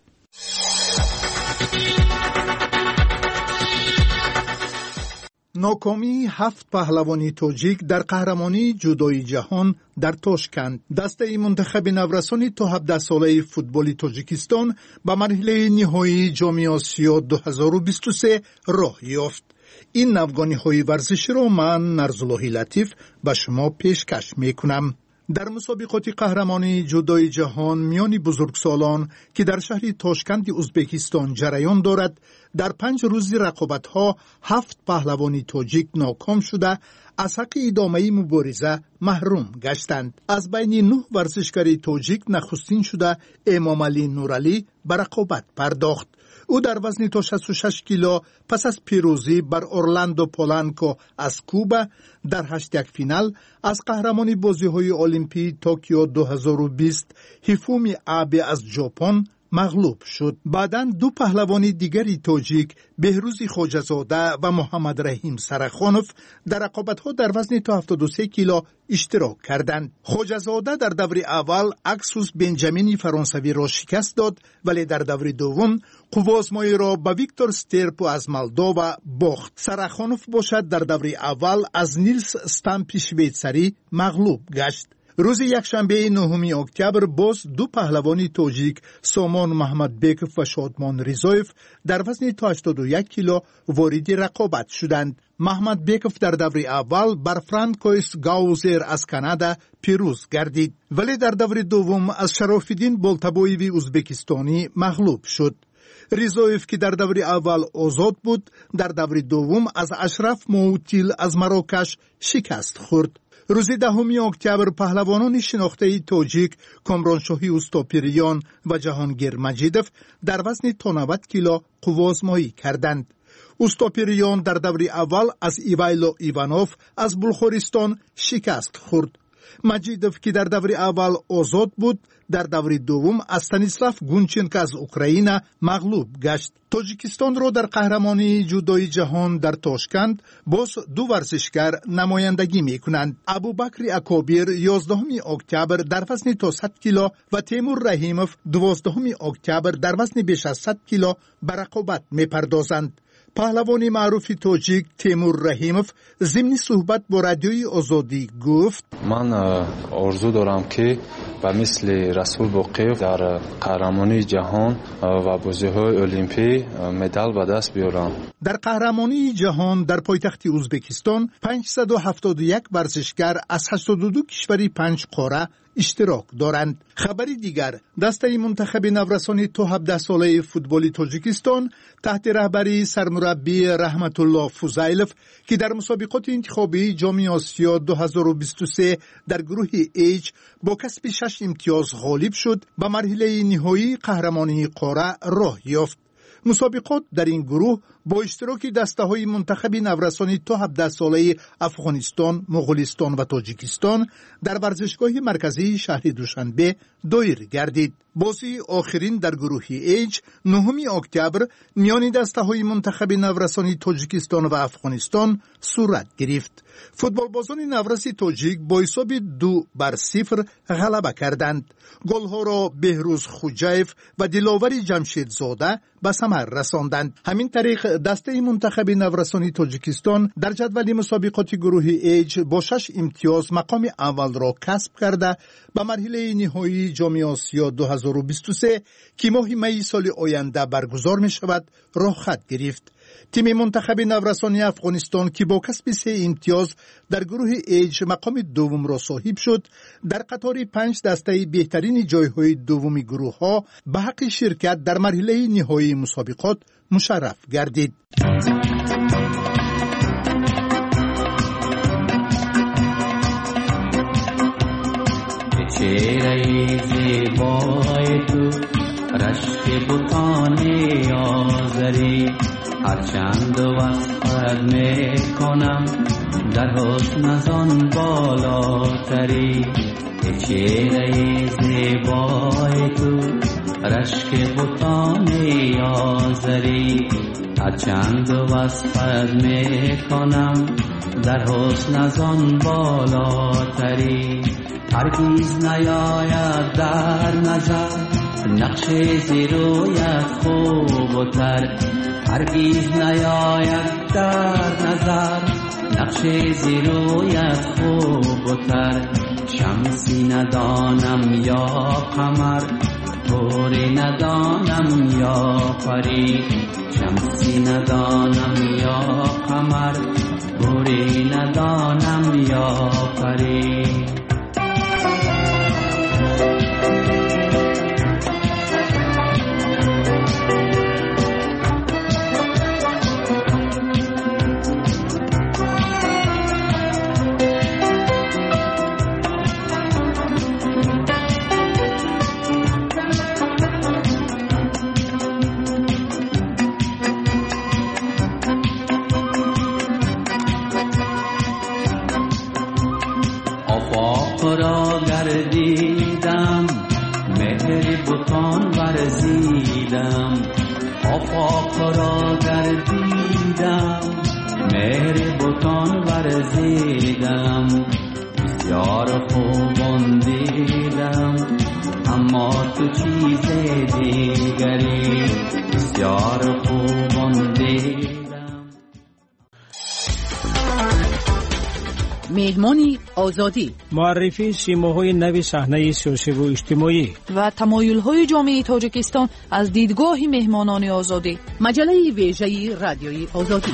ناکامی هفت پهلوانی تاجیک در قهرمانی جودوی جهان در تاشکند. دسته منتخب نورسان تا هفده ساله فوتبال تاجیکستان به مرحله نهایی جام آسیا دو هزار و بیست و سه راه یافت. این نوگانی‌های ورزشی را من نرزاللهی لطیف به شما پیشکش میکنم. در مسابقات قهرمانی جودوی جهان میان بزرگسالان که در شهر تاشکند ازبکستان جریان دارد، در پنج روزی رقابت‌ها هفت پهلوانی تاجیک ناکام شده از حق ادامه مبارزه محروم گشتند. از بین نه ورزشکار تاجیک نخستین شده امام علی نورعلی به رقابت پرداخت. او در وزن تا شصت و شش کیلو پس از پیروزی بر اورلاندو پولانکو از کوبا در هشت یک فینال از قهرمانی بازی‌های المپی توکیو دو هزار و بیست هیفومی آبه از ژاپن مغلوب شد. بعداً دو پهلوانی دیگری تاجیک بهروز خوجه‌زاده و محمد رحیم سرخانوف در رقابت‌ها در وزن تا هفتاد و سه کیلو اشتراک کردند. خوجه‌زاده در دور اول اکسوس بنجامینی فرانسوی را شکست داد، ولی در دور دوم قوازمایی را به ویکتور سترپو از مالدووا باخت. سرخانوف باشد در دور اول از نیلس استامپی شویتساری مغلوب گشت. روز یکشنبه نهم اکتبر باز دو پهلوانی تاجیک سامان محمد بیکوف و شادمان رضایف در وزن تا هشتاد و یک کیلو وارد رقابت شدند. محمد بیکوف در دور اول بر فرانکویس گاوزر از کانادا پیروز گردید، ولی در دور دوم از شرافالدین بولتابویوی ازبکستانی مغلوب شد. رضایف که در دور اول آزاد بود، در دور دوم از اشرف موتیل از مراکش شکست خورد. روز دهم اکتبر پهلوانان شناخته تاجیک کامرانشاهی اوستاپیریان و جهانگیر مجیدوف در وزن تا نود کیلو قوازمایی کردند. اوستاپیریان در دور اول از ایوایلو ایوانوف از بلغارستان شکست خورد. مجیدوف که در دور اول آزاد بود، در دور دوم از استانیسلاف گونچنکو از اوکراین مغلوب گشت. تاجیکستان را در قهرمانی جودوی جهان در تاشکند باز دو ورزشگر نمایندگی می کنند. ابوبکر اکابیر یازدهم اکتبر در وزن تا صد کیلو و تیمور رحیموف دوازدهم اکتبر در وزن بیش از صد کیلو به رقابت می پردازند. پهلوانی معروف تاجیک تیمور رحیموف ضمن صحبت با رادیوی آزادی گفت: من آرزو دارم که به مثل رسول باقیف در قهرمانی جهان و بازی‌های المپی مدال به دست بیارم. در قهرمانی جهان در پایتخت ازبکستان پانصد و هفتاد و یک ورزشگر از هشتاد و دو کشوری پنج قاره اشتراک دارند. خبری دیگر، دسته منتخب نورسان تا هفده ساله فوتبال تاجیکستان تحت رهبری سرمربی رحمت الله فوزایلوف که در مسابقات انتخابی جام آسیا دو هزار و بیست و سه در گروه ایچ با کسب شش امتیاز غالب شد، به مرحله نهایی قهرمانی قاره راه یافت. مسابقات در این گروه با اشتراک دسته های منتخب نورسانی تا هفده ساله افغانستان، مغولستان و تاجیکستان در ورزشگاه مرکزی شهر دوشنبه دایر گردید. بازی آخرین در گروه ایچ نهم اکتبر میان دسته های منتخب نورسانی تاجیکستان و افغانستان صورت گرفت. فوتبالبازان نورس تاجیک با حساب دو بر صفر غلبه کردند. گلها را بهروز خوجایف و دلاور جمشیدزاده به ثمر رساندند. همین طریق دسته منتخب نورسانی تاجیکستان در جدول مسابقات گروه ایچ با شش امتیاز مقام اول را کسب کرده به مرحله نهایی جام آسیا دو هزار و بیست و سه که ماه می سال آینده برگزار می شود راه خط گرفت. تیم منتخب نورسانی افغانستان که با کسب سه امتیاز در گروه ایچ مقام دوم را صاحب شد، در قطار پنج دسته بهترین جایهای دومی گروه ها به حق شرکت در مرحله نهایی مسابقات مشرف گردید. چهره زیبای تو رشک بتان آزری هرچند وصفت میکنم در حسن از آن بالاتری. چهره زیبای تو رشک بتان آزری هرچند وصفت میکنم در حسن از آن بالاتری. هرگز نیاید در نظر نقش زیرویت خوب و تر، هرگز نیاید در نظر نقش زیرویت خوب و تر. شمسی ندانم یا قمر، طوری ندانم یا پری. شمسی ندانم یا قمر، طوری ندانم یا پری. ورزیدم آفاق را گردیدم مهر بتان ورزیدم بسیار خوبان دیدم اما تو چیز دیگری بسیار خوبان دیدم. مهمانی آزادی، معرفی شیماهای نوی صحنه سیاسی و اجتماعی و تمایل‌های جامعه تاجیکستان از دیدگاه مهمانان آزادی. مجله ویژه رادیوی آزادی.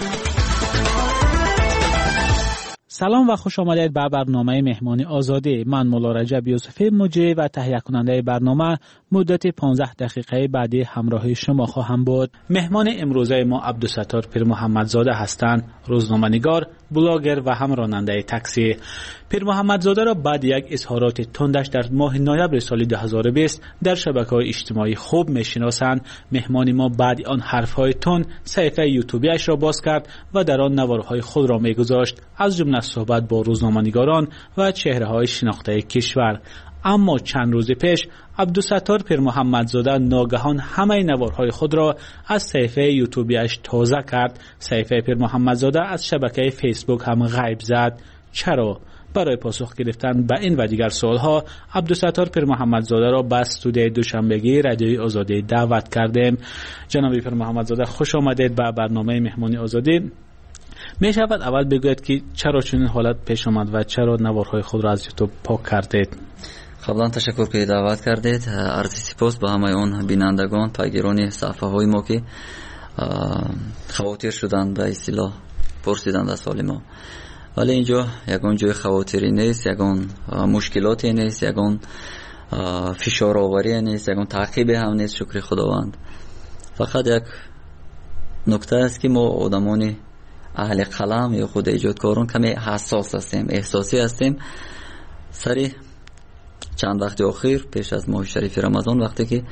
سلام و خوش آمدید به برنامه مهمانی آزادی. من مولا رجب یوسفی مجری و تهیه کننده برنامه مدت پانزده دقیقه بعدی همراه شما خواهم بود. مهمان امروزه ما عبدالستار پیر محمدزاده هستند، روزنامه‌نگار، بلاگر و هم راننده تاکسی. پیر محمدزاده را بعد یک اظهارات تندش در ماه نوامبر سال دو هزار و بیست در شبکه‌های اجتماعی خوب می‌شناسند. مهمان ما بعد آن حرف‌های تند صفحه یوتیوبیش را باز کرد و در آن نوارهای خود را می‌گذاشت، از جمله صحبت با روزنامه‌نگاران و چهره‌های شناخته کشور. اما چند روز پیش عبدالستار پیر محمدزاده ناگهان همه نوارهای خود را از صفحه یوتیوبیش تازه کرد. صفحه پیر محمدزاده از شبکه فیسبوک هم غیب زد. چرا؟ برای پاسخ گرفتن به این و دیگر سوالها عبدالستار پیر محمدزاده را به استودیوی دوشنبگی رادیوی آزادی دعوت کردیم. جناب پیر محمدزاده خوش آمدید به برنامه مهمانی آزادی. می شود اول بگوید که چرا چنین حالت پیش آمد و چرا نوارهای خود را از یوتیوب پاک کردید؟ قبلا تشکر که دعوت کردید. عرض سپاس به همه اون بینندگان پیگیران صفحه های ما که خواطر شدن به اصطلاح پرسیدند از سوال ما، ولی اینجا یگان جای خواطری نیست، یگان مشکلاتی نیست، یگان فشار آوری نیست، یگان تعقیب هم نیست. شکر خداوند. فقط یک نکته است که ما آدمان اهل قلم یا خود ایجادکاران کمی حساس هستیم، احساسی هستیم. سری چند وقت اخیر پیش از ماه شریف رمضان وقتی که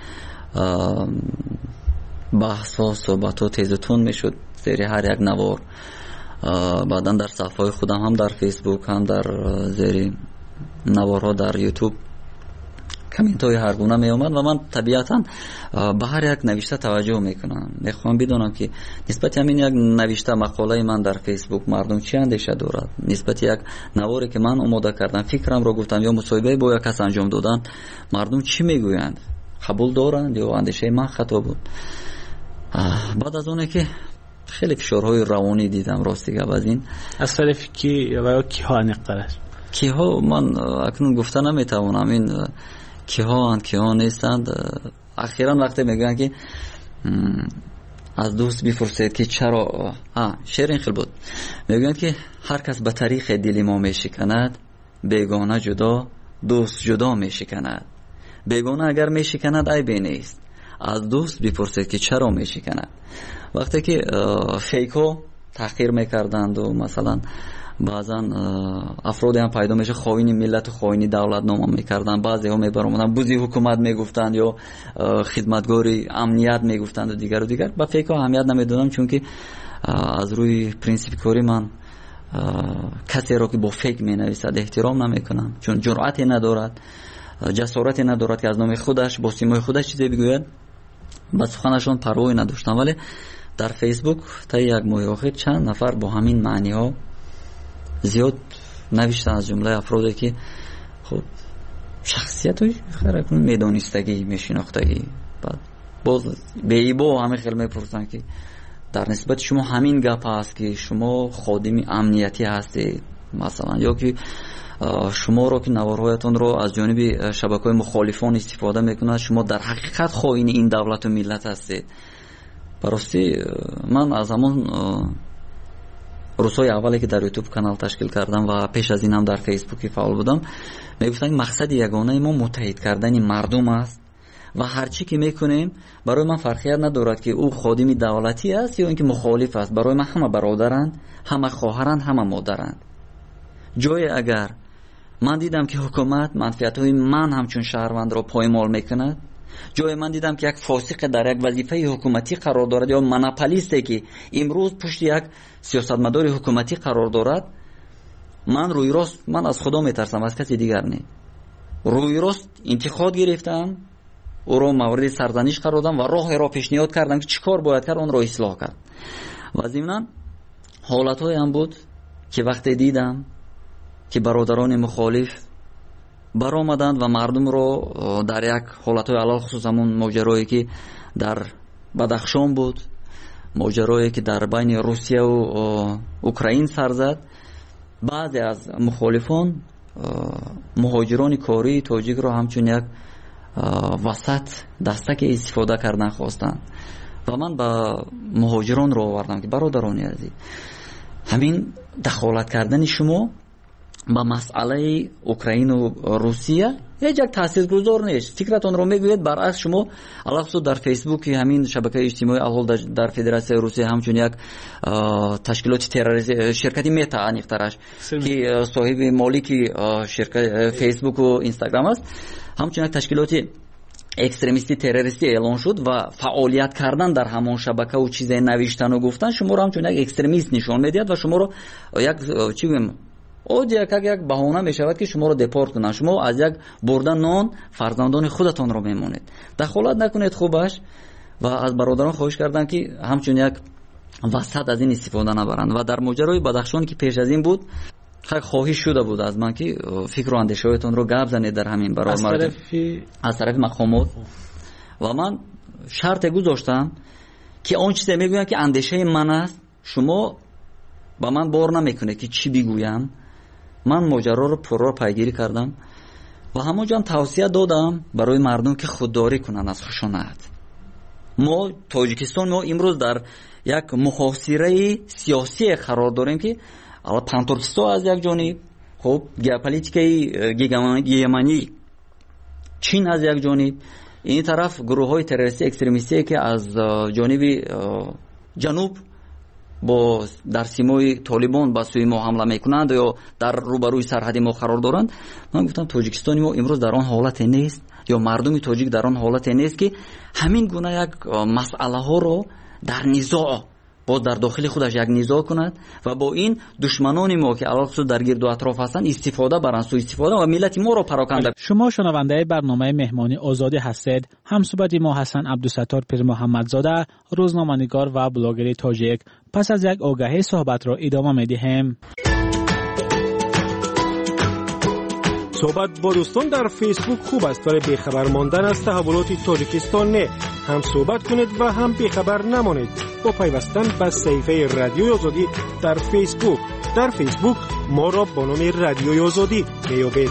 بحث ها صحبت ها تیز و تند می شد زیر هر یک نوار، بعدا در صفحه خودم هم در فیسبوک هم در زیر نوارها در یوتیوب کامنت های هر گونه می آمد و من طبیعتا به هر یک نوشته توجه میکنم. میخوام بدونم که نسبت همین یک نوشته مقاله من در فیسبوک مردم چی اندیشه دارد، نسبت یک نواری که من آماده کردم فکرم را گفتم یا مصاحبه با یک کس انجام دادن مردم چی میگویند، قبول دارند یا اندیشه من خطا بود. بعد از اونه که خیلی فشارهای روانی دیدم راستی از این از طرف کی و کی ها نقدرش کی ها من اکنون گفته نمیتوانم این کی ها اند کی ها نیستند. اخیرا وقتی میگن که از دوست بپرسید که چرا ها شعر این خیلی بود، میگن که هر کس به طریق دل ما میشکند بیگانه جدا دوست جدا میشکند. بیگانه اگر میشکند عیبی نیست، از دوست بپرسید که چرا میشکند. وقتی که فیکو تحقیر میکردند و مثلا بعضا افرادی هم پیدا میشه خائن ملت و خائن دولت نام میکردن، بعضی ها میبرمونن بوزی حکومت میگفتند یا خدمتگاری امنیت میگفتند و دیگر و دیگر. با فیک ها اهمیت نمیدادم چون که از روی پرینسیپ کاری من کسی را که با فیک مینویسد احترام نمیکنم، چون جرأتی ندارد، جسارتی ندارد که از نام خودش با سیمای خودش چیزی بگوید. با سخنشون پروایی نداشتم، ولی در فیسبوک تا یک ماه اخیر چند نفر با همین معنی ها زیاد نوشتن، از جمله افرادی که خب شخصیت های خیلی میدانستگی میشناختگی. بعد باز به ایبا همه خیلی میپرسن که در نسبت شما همین گپ هست که شما خادم امنیتی هستید مثلا، یا که شما رو که نوارهایتون رو از جانب شبکه‌های مخالفان استفاده میکنند شما در حقیقت خائن این دولت و ملت هستید. براستی من از همون روزهای اولی که در یوتیوب کانال تشکیل کردم و پیش از این هم در فیسبوک فعال بودم میگفتن مقصد یگانه ما متحد کردن مردم است و هر چی که میکنیم برای من فرقیت ندارد که او خادم دولتی است یا اینکه مخالف است. برای من همه برادرند، همه خواهرند، همه مادرند. جای اگر من دیدم که حکومت منفعت‌های من همچون شهروند را پایمال میکند، جای من دیدم که یک فاسق در یک وظیفه حکومتی قرار دارد یا مناپولیستی که امروز پشت یک سیاستمدار حکومتی قرار دارد، من روی راست من از خدا میترسم، از کسی دیگر نه. روی راست انتقاد گرفتم او رو مورد سرزنش قرار دادم و راه را پیشنهاد کردم که چیکار باید کرد اون رو اصلاح کرد. و ضمن حالت‌های هم بود که وقتی دیدم که برادران مخالف برآمدند و مردم رو در یک حالت‌های علال خصوص همون ماجرایی که در بدخشان بود، ماجرایی که در بین روسیه و اوکراین سر زد، بعضی از مخالفان مهاجران کاری تاجیک رو همچون یک وسط دستک استفاده کردن خواستند و من با مهاجران رو آوردم که برادران عزیز، همین دخالت کردن شما با مسئله اوکراین و روسیه هیچ یک تاثیرگذار نیست. فکرتون رو میگوید برعکس شما علاوه در فیسبوک همین شبکه اجتماعی الحال در فدراسیون روسیه همچون یک تشکیلات تروریستی شرکتی متا انیخترش که صاحب مالکی شرکت فیسبوک و اینستاگرام است، همچون یک تشکیلات اکستریمیستی تروریستی اعلان شد و فعالیت کردن در همون شبکه و چیزای نوشتن و گفتن شما رو همچون یک اکستریمیست نشون میدید و شما رو یک چی بگم او یک یک بهانه میشود که شما رو دپورت کنن، شما از یک بردن نان فرزندان خودتان رو میمونید. دخالت نکنید خوبش و از برادران خواهش کردم که همچون یک وسط از این استفاده نبرند. و در ماجرای بدخشان که پیش از این بود خواهش شده بود از من که فکر و اندیشه‌هایتون رو گپ زنید در همین برای مردم از طرف مقامات و من شرط گذاشتم که اون چیزی میگویم که اندیشه من است شما با من بار نمیکنه که چی بگویم. من ماجرا رو پررو پیگیری کردم و همونجا توصیه دادم برای مردم که خودداری کنن از خشونت. ما تاجیکستان ما امروز در یک محاصره سیاسی قرار داریم که البته پانتورکستان از یک جانب، خب ژئوپلیتیکای گیگمانی چین از یک جانب، این طرف گروه‌های تروریستی اکستریمیستی که از جانب جنوب با در سیمای طالبان با سوی ما حمله میکنند یا در روبروی سرحد ما قرار دارند. من گفتم تاجیکستان ما امروز در آن حالت نیست یا مردم تاجیک در آن حالت نیست که همین گونه یک مسئله ها رو در نزاع باز در داخل خودش یک نزاع کند و با این دشمنان ما که علاوه در گرد و اطراف هستند استفاده برند، سوء استفاده و ملت ما رو پراکنده. شما شنونده برنامه مهمانی آزادی هستید. همصحبت ما حسن عبدالستار پیر محمدزاده، روزنامه‌نگار و بلاگر تاجیک. پس از یک آگهی صحبت را ادامه می‌دهیم. صحبت با دوستان در فیسبوک خوب است ولی بیخبر ماندن از تحولات تاجیکستان نه. هم صحبت کنید و هم بیخبر نمانید با پیوستن به صفحه رادیوی آزادی در فیسبوک. در فیسبوک ما را با نام رادیوی آزادی میابید.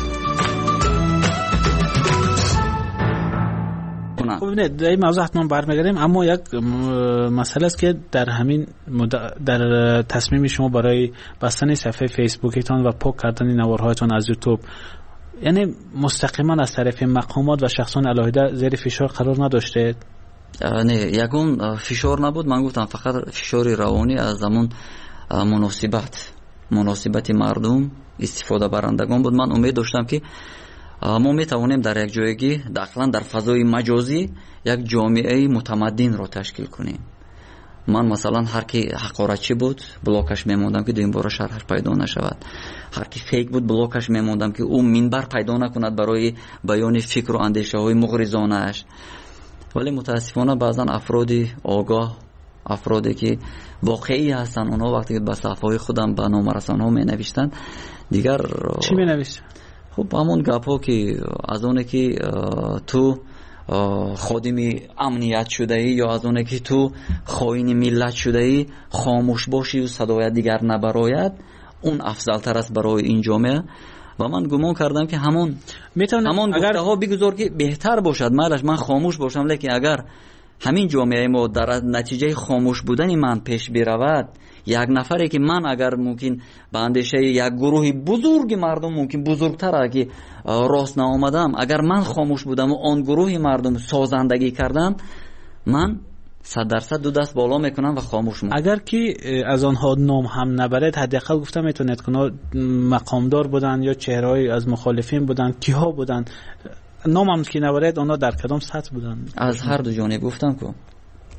خب ببینید در این موضوع حتما برمیگردیم، اما یک مسئله است که در همین در تصمیم شما برای بستن صفحه فیسبوکتان و پاک کردن نوارهایتان از یوتیوب، یعنی مستقیما از طرف مقامات و شخصان علاهده زیر فشار قرار نداشته؟ نه، یکم فشار نبود. من گفتم فقط فشار روانی از زمان مناسبت مناسبت مردم استفاده برندگان بود. من امید داشتم که ما میتوانیم در یک جایگی داخلا در فضای مجازی یک جامعه متمدن را تشکیل کنیم. من مثلا هر کی حقارتچی بود بلاکش میموندم که دو این بار شرحش پیدا نشود، هر کی فیک بود بلاکش میموندم که او منبر پیدا نکند برای بیان فکر و اندیشه های مغرضانه اش. ولی متاسفانه بعضا افرادی آگاه، افرادی که واقعی هستن، اونها وقتی که به صفحه خودم به نام رسانه‌ها می نوشتن دیگر چی می نوشتن؟ خب همون گپا که از اونه که تو خادمی امنیت شده ای یا از اونه که تو خائن ملت شده ای خاموش باشی و صدای دیگر نبراید، اون افضل تر است برای این جامعه. و من گمان کردم که همون میتونه همون اگر ها بگذار که بهتر باشد، مالش من خاموش باشم، لیکن اگر همین جامعه ما در نتیجه خاموش بودن من پیش برود، یک نفری که من اگر ممکن به اندیشه یک گروه بزرگ مردم ممکن بزرگتر که راست نآمدم، اگر من خاموش بودم و آن گروه مردم سازندگی کردن، من صد درصد دو دست بالا میکنم و خاموش میکنم. اگر که از آنها نام هم نبرد، حداقل گفتم میتونید که مقامدار بودن یا چهره‌ای از مخالفین بودن، کیها بودن، نام هم که نبرد، آنها در کدام سطح بودن؟ از هر دو جانب گفتم که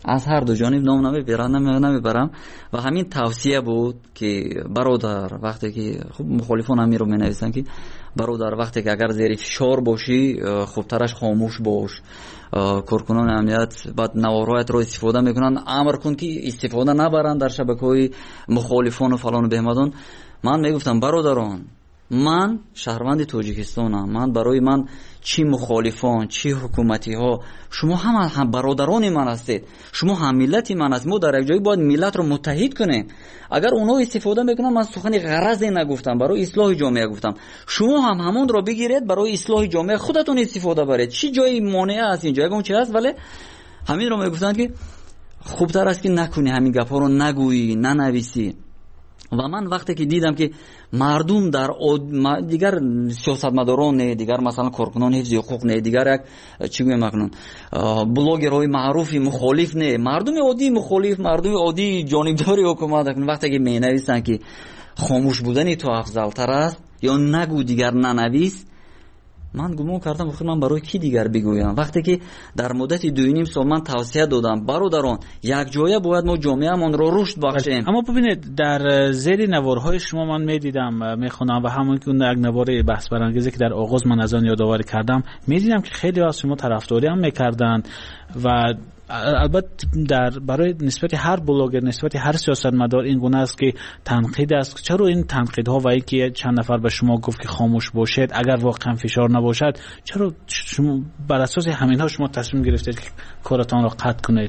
از هر دو جانب نام نمیبرم نمیبرم و همین توصیه بود که برادر وقتی که خب مخالفان همین رو مینویسن که برادر وقتی که اگر زیر فشار باشی خوبترش خاموش باش. کارکنان امنیت بعد نوارهایت رو استفاده میکنن، امر کن که استفاده نبرن در شبکه‌های مخالفان و فلان و بهمدان. من میگفتم برادران من شهروند تاجیکستانم، من برای من چی مخالفان چی حکومتی ها شما هم هم برادران من هستید، شما هم ملتی من هستید. ما در یک جایی باید ملت رو متحد کنیم. اگر اونا استفاده میکنن، من سخن غرضی نگفتم، برای اصلاح جامعه گفتم، شما هم همون رو بگیرید برای اصلاح جامعه خودتون استفاده برید. چی جایی مانع است اینجا اون چی است؟ ولی همین رو میگفتن که خوبتر است که نکنی همین گپا رو نگویی ننویسی. و من وقتی که دیدم که مردم در دیگر سیاستمداران نه، دیگر مثلا کارکنان حفظ حقوق نه، دیگر یک چی میگم مکنون بلاگرهای معروفی مخالف نه، مردم عادی مخالف، مردم عادی جانبداری حکومت کنن. وقتی که مینویسن که خاموش بودن تو افضل تر است یا نگو دیگر ننویس، من گمان کردم آخه من برای کی دیگر بگویم؟ وقتی که در مدت دو نیم سال من توصیه دادم برادران یک جایه باید ما جامعه‌مان رو رشد بخشیم. اما ببینید در زیر نوارهای شما من میدیدم میخونم و همون که اون یک نوار بحث برانگیزی که در آغاز من از آن یادآوری کردم میدیدم که خیلی از شما طرفداری هم میکردن و البته در برای نسبت هر بلاگر نسبت هر سیاستمدار این گونه است که تنقید است. چرا این تنقیدها و اینکه چند نفر به شما گفت که خاموش باشید اگر واقعا فشار نباشد، چرا شما بر اساس همینها شما تصمیم گرفتید که کارتان را قطع کنید؟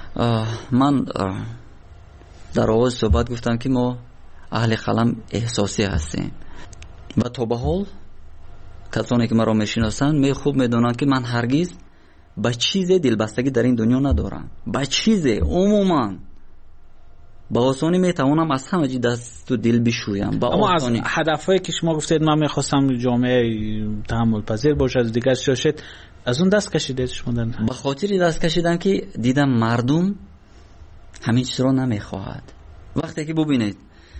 من در آغاز صحبت گفتم که ما اهل قلم احساسی هستیم و تا به حال کسانی که مرا میشناسند می خوب میدونند که من هرگز با چیز دلبستگی در این دنیا ندارم. با چیز عموما با آسانی میتوانم از همه چی دست و دل بشویم. اما از هدفهایی که شما گفتید من میخواستم جامعه تحمل پذیر باشه از دیگر شاشد، از اون دست کشیدید شما؟ به خاطر دست کشیدم که دیدم مردم همین چیز رو نمیخواهد. وقتی که ببینید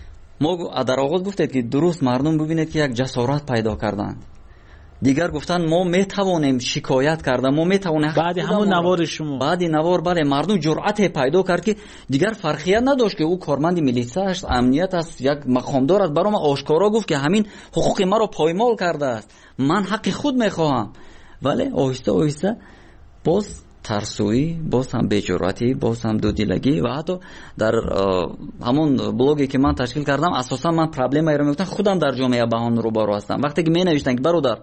ما در آغاز گفتید که درست مردم ببینید که یک جسارت پیدا کردن، دیگر گفتن ما میتوانیم شکایت کردن، ما میتوانیم بعد همون نوار شما بعد نوار بله مردم جرأت پیدا کرد که دیگر فرقیت نداشت که او کارمند میلیسا است، امنیت است، یک مقامدار است، برام آشکارا گفت که همین حقوق ما رو پایمال کرده است، من حق خود میخواهم. ولی آهسته آهسته باز ترسویی، باز هم بی‌جرأتی، باز هم دودیلگی و حتی در همون بلوگی که من تشکیل کردم اساسا من پرابلمی رو میگفتم خودم در جامعه با آن رو برو هستم. وقتی که می نوشتن که برادر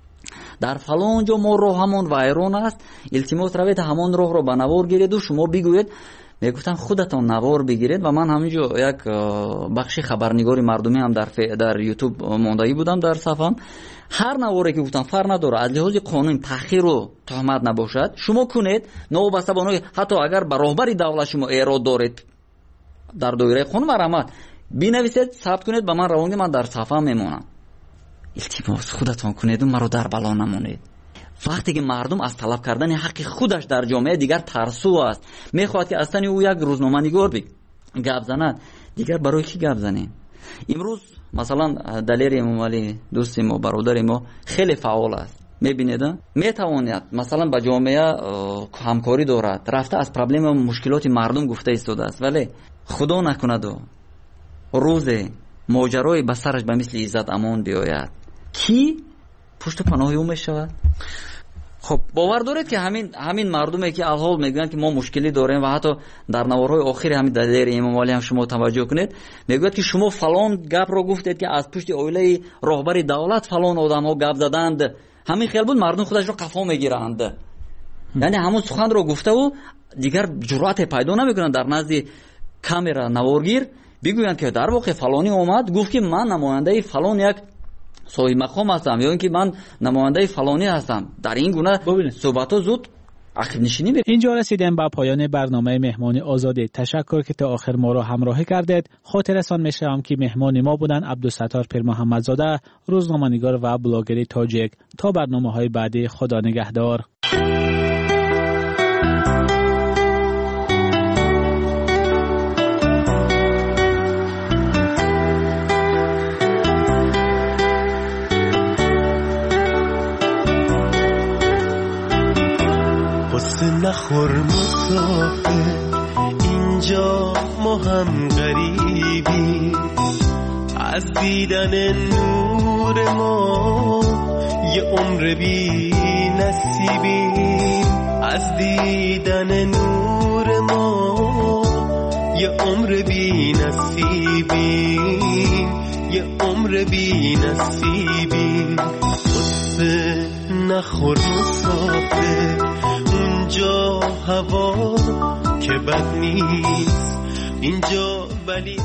در فلان جا ما راه همون وایرون است، التماس روید همون راه رو به نوار گیرید و شما بگوید، میگفتم خودتان نوار بگیرید. و من همینجا یک بخش خبرنگاری مردمی هم در در یوتیوب ماندایی بودم در صفحم. هر نواری که گفتم فرق نداره، از لحاظ قانون تأخیر و تهمت نباشد شما کنید، نوبسته بانوی حتی اگر به راهبری دولت شما ایراد دارید در دایره قانون مرامت بنویسید، ثبت کنید، به من روانگی، من در صفحه میمونم. التماس خودتان کنید و مرا در بلا نمونید. وقتی که مردم از طلب کردن حق خودش در جامعه دیگر ترسو است، میخواد که اصلا او یک روزنامه‌نگار بی گپ زند، دیگر برای کی گپ زنیم؟ امروز مثلا دلیر امامعلی دوست ما برادر ما خیلی فعال است، میبینید میتواند مثلا با جامعه همکاری دارد، رفته از پرابلم و مشکلات مردم گفته ایستاده است، ولی خدا نکند و روز ماجرای به سرش به مثل عزت امان بیاید کی پشت پناه او میشود؟ خب باور دارید که همین همین مردمی که الحال میگن که ما مشکلی داریم و حتی در نوارهای آخر همین دلیر امامعلی هم شما توجه کنید میگوید که شما فلان گپ رو گفتید که از پشت اویله راهبر دولت فلان آدم‌ها گپ زدند، همین خیال بود مردم خودش رو قفا میگیرند. یعنی همون سخن رو گفته و دیگر جرأت پیدا نمیکنن در نزد کامرا نوارگیر بگویند که در واقع فلانی اومد گفت که من نماینده فلان یک صاحب مقام هستم یا اینکه من نماینده فلانی هستم. در این گونه صحبت‌ها زود عقب نشینی می‌کنه. اینجا رسیدیم به پایان برنامه مهمان آزادی. تشکر که تا آخر ما را همراهی کردید. خاطرتان می‌شوم که مهمان ما بودن عبدالستار پیر محمدزاده، روزنامه‌نگار و بلاگر تاجیک. تا برنامه‌های بعدی، خدا نگهدار. نخور مسافر اینجا ما هم غریبی از دیدن نور ما یه عمر بی نصیبیم از دیدن نور ما یه عمر بی نصیبیم یه عمر بی نصیبیم قصه نخور مسافر اونجا هوا که بد نیست اینجا ولی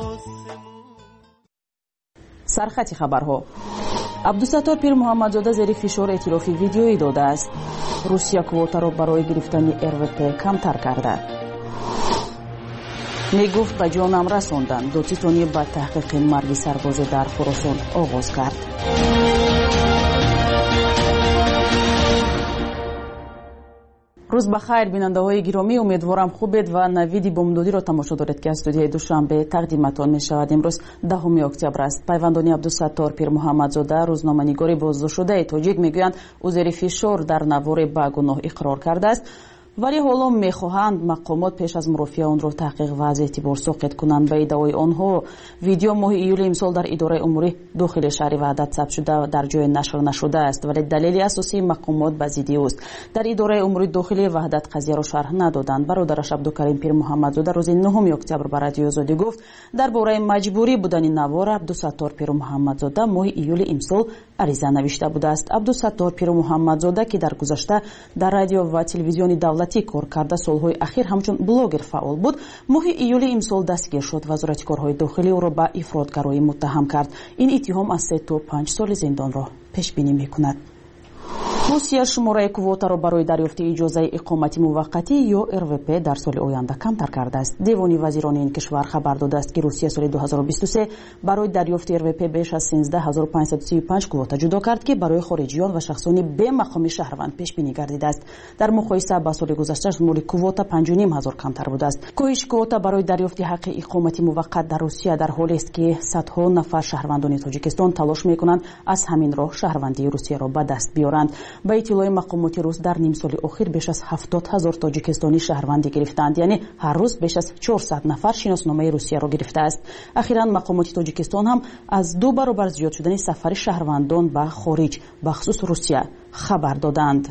سرخط خبرها. عبدالستار پیر محمدزاده زیر فشار اعتراف ویدیویی داده است. روسیه کوتا را برای گرفتن ار و پی کمتر کرده. میگفت به جانم رساندن. دادستانی به تحقیق مرگ سرباز در خراسان آغاز کرد. روز بخیر بیننده های گرامی، امیدوارم خوبید و نوید بامدادی را تماشا دارید که از استودیوی دوشنبه تقدیمتان می شود. امروز دهم اکتبر است. پیوندانی عبدالستار پیر محمدزاده روزنامه‌نگار بازداشت‌شده تاجیک میگویند او زیر فشار در نوار به گناه اقرار کرده است، ولی حالا میخواهند مقامات پیش از مرافعه آن را تحقیق و از اعتبار ساقط کنند. به ادعای آنها ویدیو ماه ایول امسال در اداره امور داخلی شهر وحدت ثبت شده در جای نشر نشده است، ولی دلیل اساسی مقامات به ضد اوست. در اداره امور داخلی وحدت قضیه را شرح ندادند. برادرش عبدالکریم پیر محمدزاده روز نهم اکتبر به رادیو آزادی گفت درباره مجبوری بودن نوار عبدالستار پیر محمدزاده ماه ایول امسال عریضه نوشته بوده است. عبدالستار پیر محمدزاده که در گذشته در رادیو و تلویزیون دولتی کار کرده، سالهای اخیر همچون بلاگر فعال بود. ماه ایول امسال دستگیر شد. وزارت کارهای داخلی او را به افراطگرایی متهم کرد. این اتهام از سه تا پنج سال زندان را پیش بینی میکند. روسیه شماره کوتا را برای دریافت اجازه اقامت موقتی یا ار و پی در سال آینده کمتر کرده است. دیوان وزیران این کشور خبر داده است که روسیه سال دو هزار و بیست و سه برای دریافت ار و پی بیش از سیزده هزار و پانصد و سی و پنج کوتا جدا کرد که برای خارجیان و شخصان به مقام شهروند پیش بینی گردیده است. در مقایسه با سال گذشته شمار کوتا پنج و نیم هزار کمتر بوده است. کاهش کوتا برای دریافت حق اقامت موقت در روسیه در حالی است که صدها نفر شهروندان تاجیکستان تلاش میکنند از همین راه شهروندی روسیه را به دست بیارند. با اطلاع مقامات روس در نیم سال اخیر بیش از هفتاد هزار تاجیکستانی شهروندی گرفتند، یعنی هر روز بیش از چهارصد نفر شناسنامه روسیه را گرفته است. اخیراً مقامات تاجیکستان هم از دو برابر زیاد شدن سفر شهروندان به خارج به خصوص روسیه خبر دادند.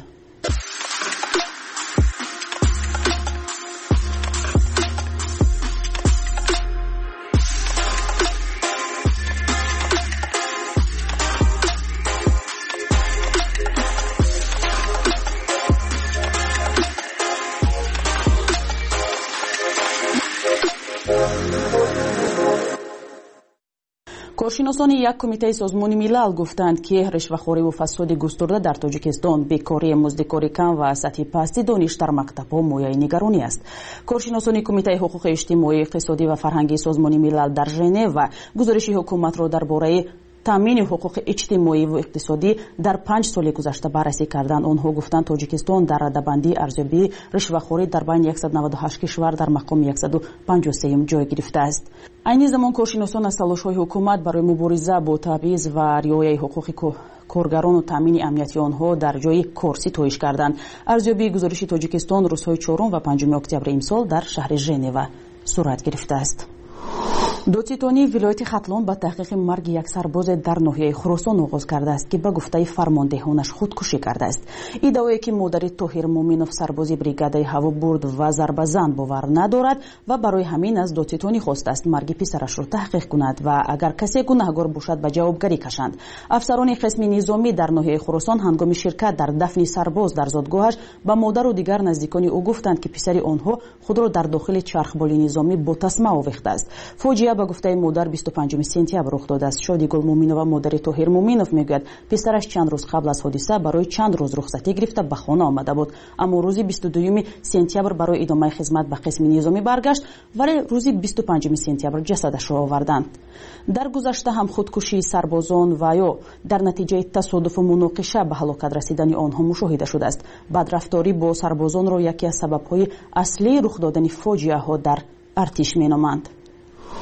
کارشناسان یک کمیته سازمان ملل گفتند که رشوه‌خوری و فساد گسترده در تاجیکستان، بیکاری، مزدکاری کم و سطح پست دانش در مکتب‌ها مایه نگرانی است. کارشناسان کمیته حقوق اجتماعی، اقتصادی و فرهنگی سازمان ملل در ژنو و گزارش حکومت را درباره تامین حقوق اجتماعی و اقتصادی در پنج سال گذشته بررسی کردند. آنها گفتند تاجیکستان در رده‌بندی ارزیابی رشوه‌خوری در بین صد و نود و هشت کشور در مقام صد و پنجاه و سه جای گرفته است. این زمان کارشناسان از تلاش‌های حکومت برای مبارزه با تبعیض و رعایت حقوق کارگران و تامین امنیتی آنها در جای کار ستایش کردند. ارزیابی گزارش تاجیکستان روزهای چهارم و پنجم اکتبر امسال در شهر ژنو صورت گرفته است. دادستانی ولایت ختلان با تحقیق مرگ یک سرباز در ناحیه خراسان آغاز کرده است که به گفته فرماندهانش خودکشی کرده است. ادعایی که مادر طاهر مومنوف سرباز بریگاده هوا برد و ضربه زن باور ندارد و برای همین از دادستانی خواسته است مرگ پسرش را تحقیق کند و اگر کسی گناهکار باشد به جوابگری کشند. افسران قسم نظامی در ناحیه خراسان هنگام شرکت در دفن سرباز در زادگاهش به مادر و دیگر نزدیکان او گفتند که پسر آنها خود را در داخل چرخبالی نظامی با تسمه آویخته است. فوجیه به گفته مادر بیست و پنجم سپتامبر رخ داده است. شادی گل مومنوف مادر طاهر مومنوف میگوید پسرش چند روز قبل از حادثه برای چند روز رخصتی گرفته به خانه آمده بود، اما روز بیست و دوم سپتامبر برای ادامه خدمت به قسم نظامی برگشت، ولی روز بیست و پنجم سپتامبر جسدش را آوردند. در گذشته هم خودکشی سربازان و یا در نتیجه تصادف و مناقشه به هلاکت رسیدن آنها مشاهده شده است. بدرفتاری با سربازان را یکی از سبب‌های اصلی رخ دادن فاجعه ها در ارتش مینامند.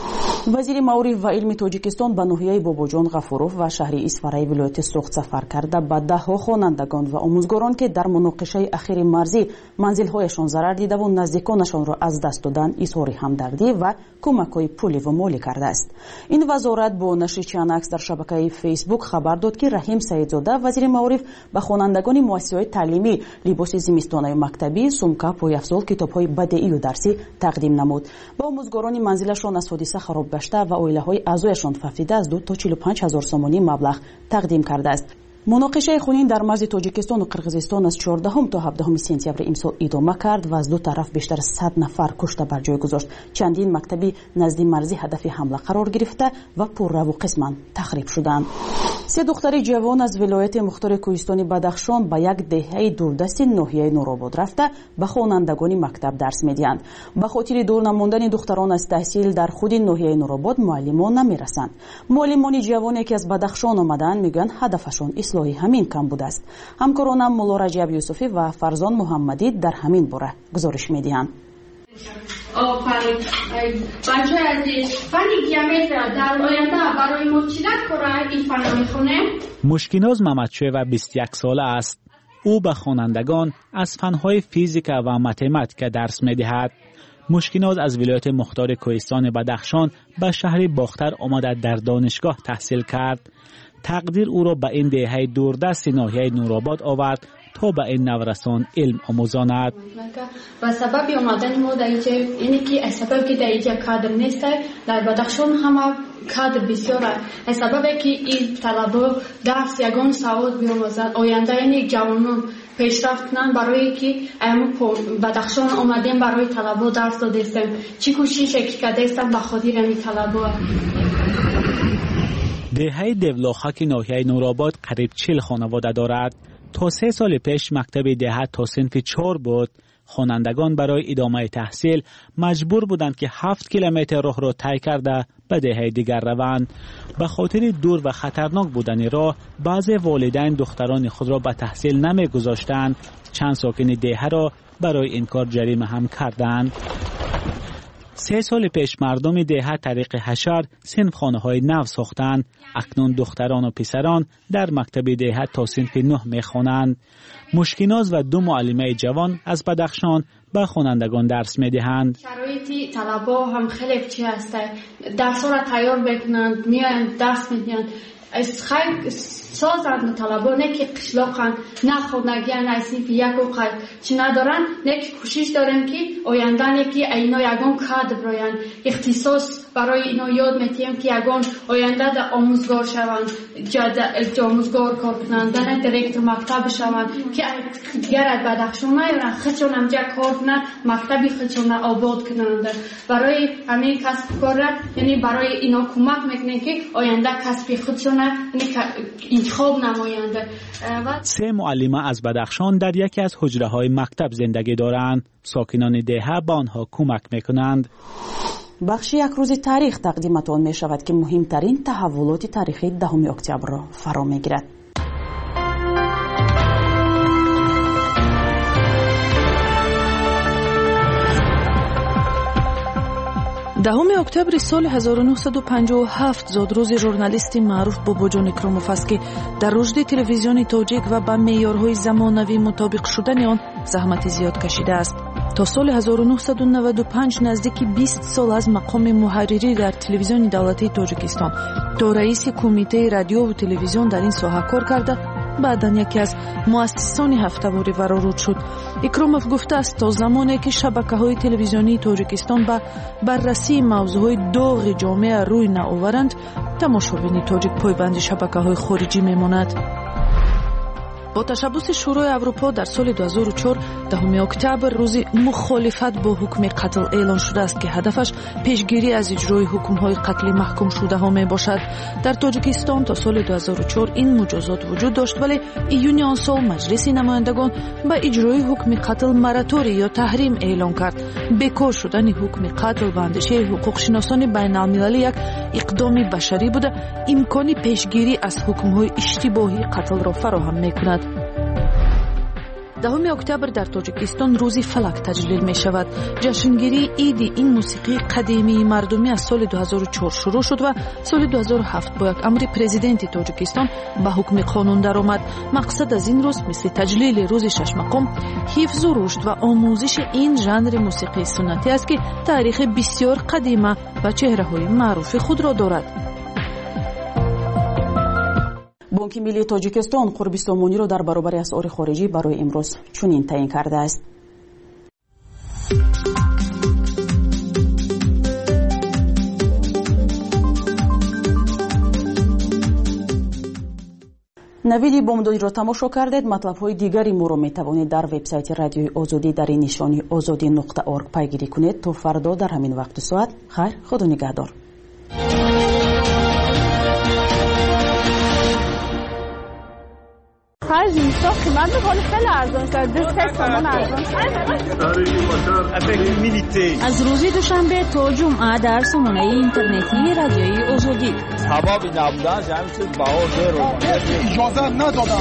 вазири маориф ва илми тоҷикистон ба ноҳияи бобоҷон ғафуров ва шаҳри исфараи вилояти суғд сафар карда ба даҳҳо хонандагон ва омӯзгорон ки дар муноқишаи ахири марзӣ манзилҳояшон зарар дидаву наздиконашонро аз даст додан изҳори ҳамдардӣ ва кӯмакҳои пуливу молӣ кардааст. Ин вазорат бо нашри чанд акс дар шабакаи фейсбук хабар дод ки Раҳим Саидзода вазири маориф ба хонандагони муассисаҳои таълимӣ либоси зимистонаю мактабӣ, сумка, пойафзол, китобҳои бадеию дарсӣ тақдим намуд. ба омӯзгорони манзилашон аз ҳодиса хароб гашта ва оилаҳои аъзояшон фафида аз ду то чилу панҷ ҳазор сомонӣ маблағ тақдим кардааст. муноқишаи хунин дар марзи тоҷикистону қирғизистон аз чордаҳум то ҳабдаҳуми сентябри имсол идома кард ва аз ду тараф бештар аз сад нафар кушта бар ҷой гузошт. Чандин мактаби назди марзӣ ҳадафи ҳамла қарор гирифта ва пурраву қисман тахриб шуданд. се духтари ҷавон аз вилояти мухтори кӯҳистони Бадахшон ба як деҳаи дурдасти ноҳияи Нуробод рафта ба хонандагони мактаб дарс медиҳанд. ба хотири дур намондани духтарон аз таҳсил дар худи ноҳияи Нуробод муаллимон намерасанд. муаллимони ҷавоне ки аз Бадахшон омаданд мегӯянд ҳадафашон ислоҳи ҳамин кам будааст. ҳамкоронам Мулло Раҷаб Юсуфӣ ва Фарзон Муҳаммадӣ дар ҳамин бора гузориш медиҳанд. آفرین بچه عزیز فن گیامتر در آینده برای ما چی کاره این فن میخونه؟ مشکیناز ممدشویو بیست و یک ساله است. او به خوانندگان از فنهای فیزیک و متماتیک درس میدهد. مشکیناز از ولایت مختار کوهستان بدخشان به شهر باختر آمده در دانشگاه تحصیل کرد. تقدیر او را به این دهه دوردست ناحیه نورآباد آورد تا به این نورسان علم آموزاند. و سبب آمدن ما در اینجا اینه که سبب که در اینجا کادر نیست، در بدخشان همه کادر بسیار است. سبب که این طلبه درس یگان سواد بیاموزند، آینده این جوانان پیشرفت کنند. برای که ما بدخشان آمدیم برای طلبه درس دادیم، چی کوشش کرده استم به خاطر این طلبه. دهه دیولاخاک ناحیه نورآباد قریب چهل خانواده دارد. تا سه سال پیش مکتب دهه تا صنف چهار بود. خوانندگان برای ادامه تحصیل مجبور بودند که هفت کیلومتر راه را طی کرده به دهه دیگر روند. به خاطر دور و خطرناک بودن راه بعضی والدین دختران خود را به تحصیل نمیگذاشتند. چند ساکن دهه را برای این کار جریمه هم کردند. سه سال پیش مردم دهه طریق حشر صنف خانه های نو ساختند. اکنون دختران و پسران در مکتب دهه تا صنف نه می خوانند. مشکیناز و دو معلمه جوان از بدخشان به خوانندگان درس می دهند. شرایط طلبا هم خیلی چی هست، درس را تیار بکنند، میان درس میدهند. از خیلی سازند طلبا نه که قشلاقن، نه خونگیان، نه صنف یک و قید چی ندارن، نه که کوشش دارن که آینده نه که اینا یگان کادر براین اختصاص برای اینا یاد میتیم که یگان آینده در آموزگار شوند، جد آموزگار کار کنند، نه دیرکتر مکتب شوند که دیگر بدخشان نیارن، خودشون همجا کار کنند، مکتبی خودشون آباد کنند. برای همین کسب کار یعنی برای اینا کمک میکنه که آینده کسب خودشون انتخاب نمایند. سه معلمه از بدخشان در یکی از حجره های مکتب زندگی دارند. ساکنان دهه با آنها کمک میکنند. بخش یک روز تاریخ تقدیمتان می شود که مهمترین تحولات تاریخی دهم اکتبر را فرا می گیرد. دهم اکتبر سال هزار و نهصد و پنجاه و هفت زادروز ژورنالیست معروف باباجان اکراموف است که در رشد تلویزیون تاجیک و با معیارهای زمانوی مطابق شدن آن زحمت زیاد کشیده است. تا سال هزار و نهصد و نود و پنج نزدیک بیست سال از مقام محرری در تلویزیون دولتی تاجیکستان تا رئیس کمیته رادیو و تلویزیون در این ساحه کار کرده. بعداً یکی از مؤسسان هفته‌واره ورود شد. اکراموف گفته است تا زمانی که شبکه‌های تلویزیونی تاجیکستان با بررسی موضوعهای داغ جامعه روی نآورند، تماشابین تاجیک پایبند شبکه‌های خارجی میماند. با تشبث شورای اروپا در سال دو هزار و چهار دهم اکتبر روز مخالفت با حکم قتل اعلان شده است که هدفش پیشگیری از اجرای حکم‌های قتل محکوم شده ها می باشد. در تاجیکستان تا سال دو هزار و چهار این مجازات وجود داشت، ولی ایون آن سال مجلس نمایندگان به اجرای حکم قتل مراتوری یا تحریم اعلان کرد. بیکار شدن حکم قتل به اندیشه حقوق شناسان بین المللی یک اقدام بشری بوده، امکان پیشگیری از حکم‌های اشتباهی قتل را فراهم می‌کند. دهم اکتبر در تاجیکستان روز فلک تجلیل می شود. جشنگیری عید این موسیقی قدیمی مردمی از سال دو هزار و چهار شروع شد و سال دو هزار و هفت با یک امر پرزیدنت تاجیکستان به حکم قانون درآمد. مقصد از این روز مثل تجلیل روز شش مقام حفظ و رشد و آموزش این ژانر موسیقی سنتی است که تاریخ بسیار قدیمی و چهره‌های معروف خود را دارد. بانک ملی تاجیکستان قرب سامانی را در برابر اسعار خارجی برای امروز چنین تعیین کرده است. نوید بامدادی را تماشا کردید. مطلب‌های دیگری ما را می‌توانید در وبسایت رادیوی آزادی در نشانی آزادی نقطه اورگ پیگیری کنید. تا فردا در همین وقت ساعت خیر، خدا نگهدار. خرج اینستا قیمت خیلی خیلی ارزان است. دو سه تومان ارزان است. از روز دوشنبه تا جمعه در سامانه اینترنتی رادیوی آزادی. سبب نبودنش همین چیز بهار رو اجازه ندادن.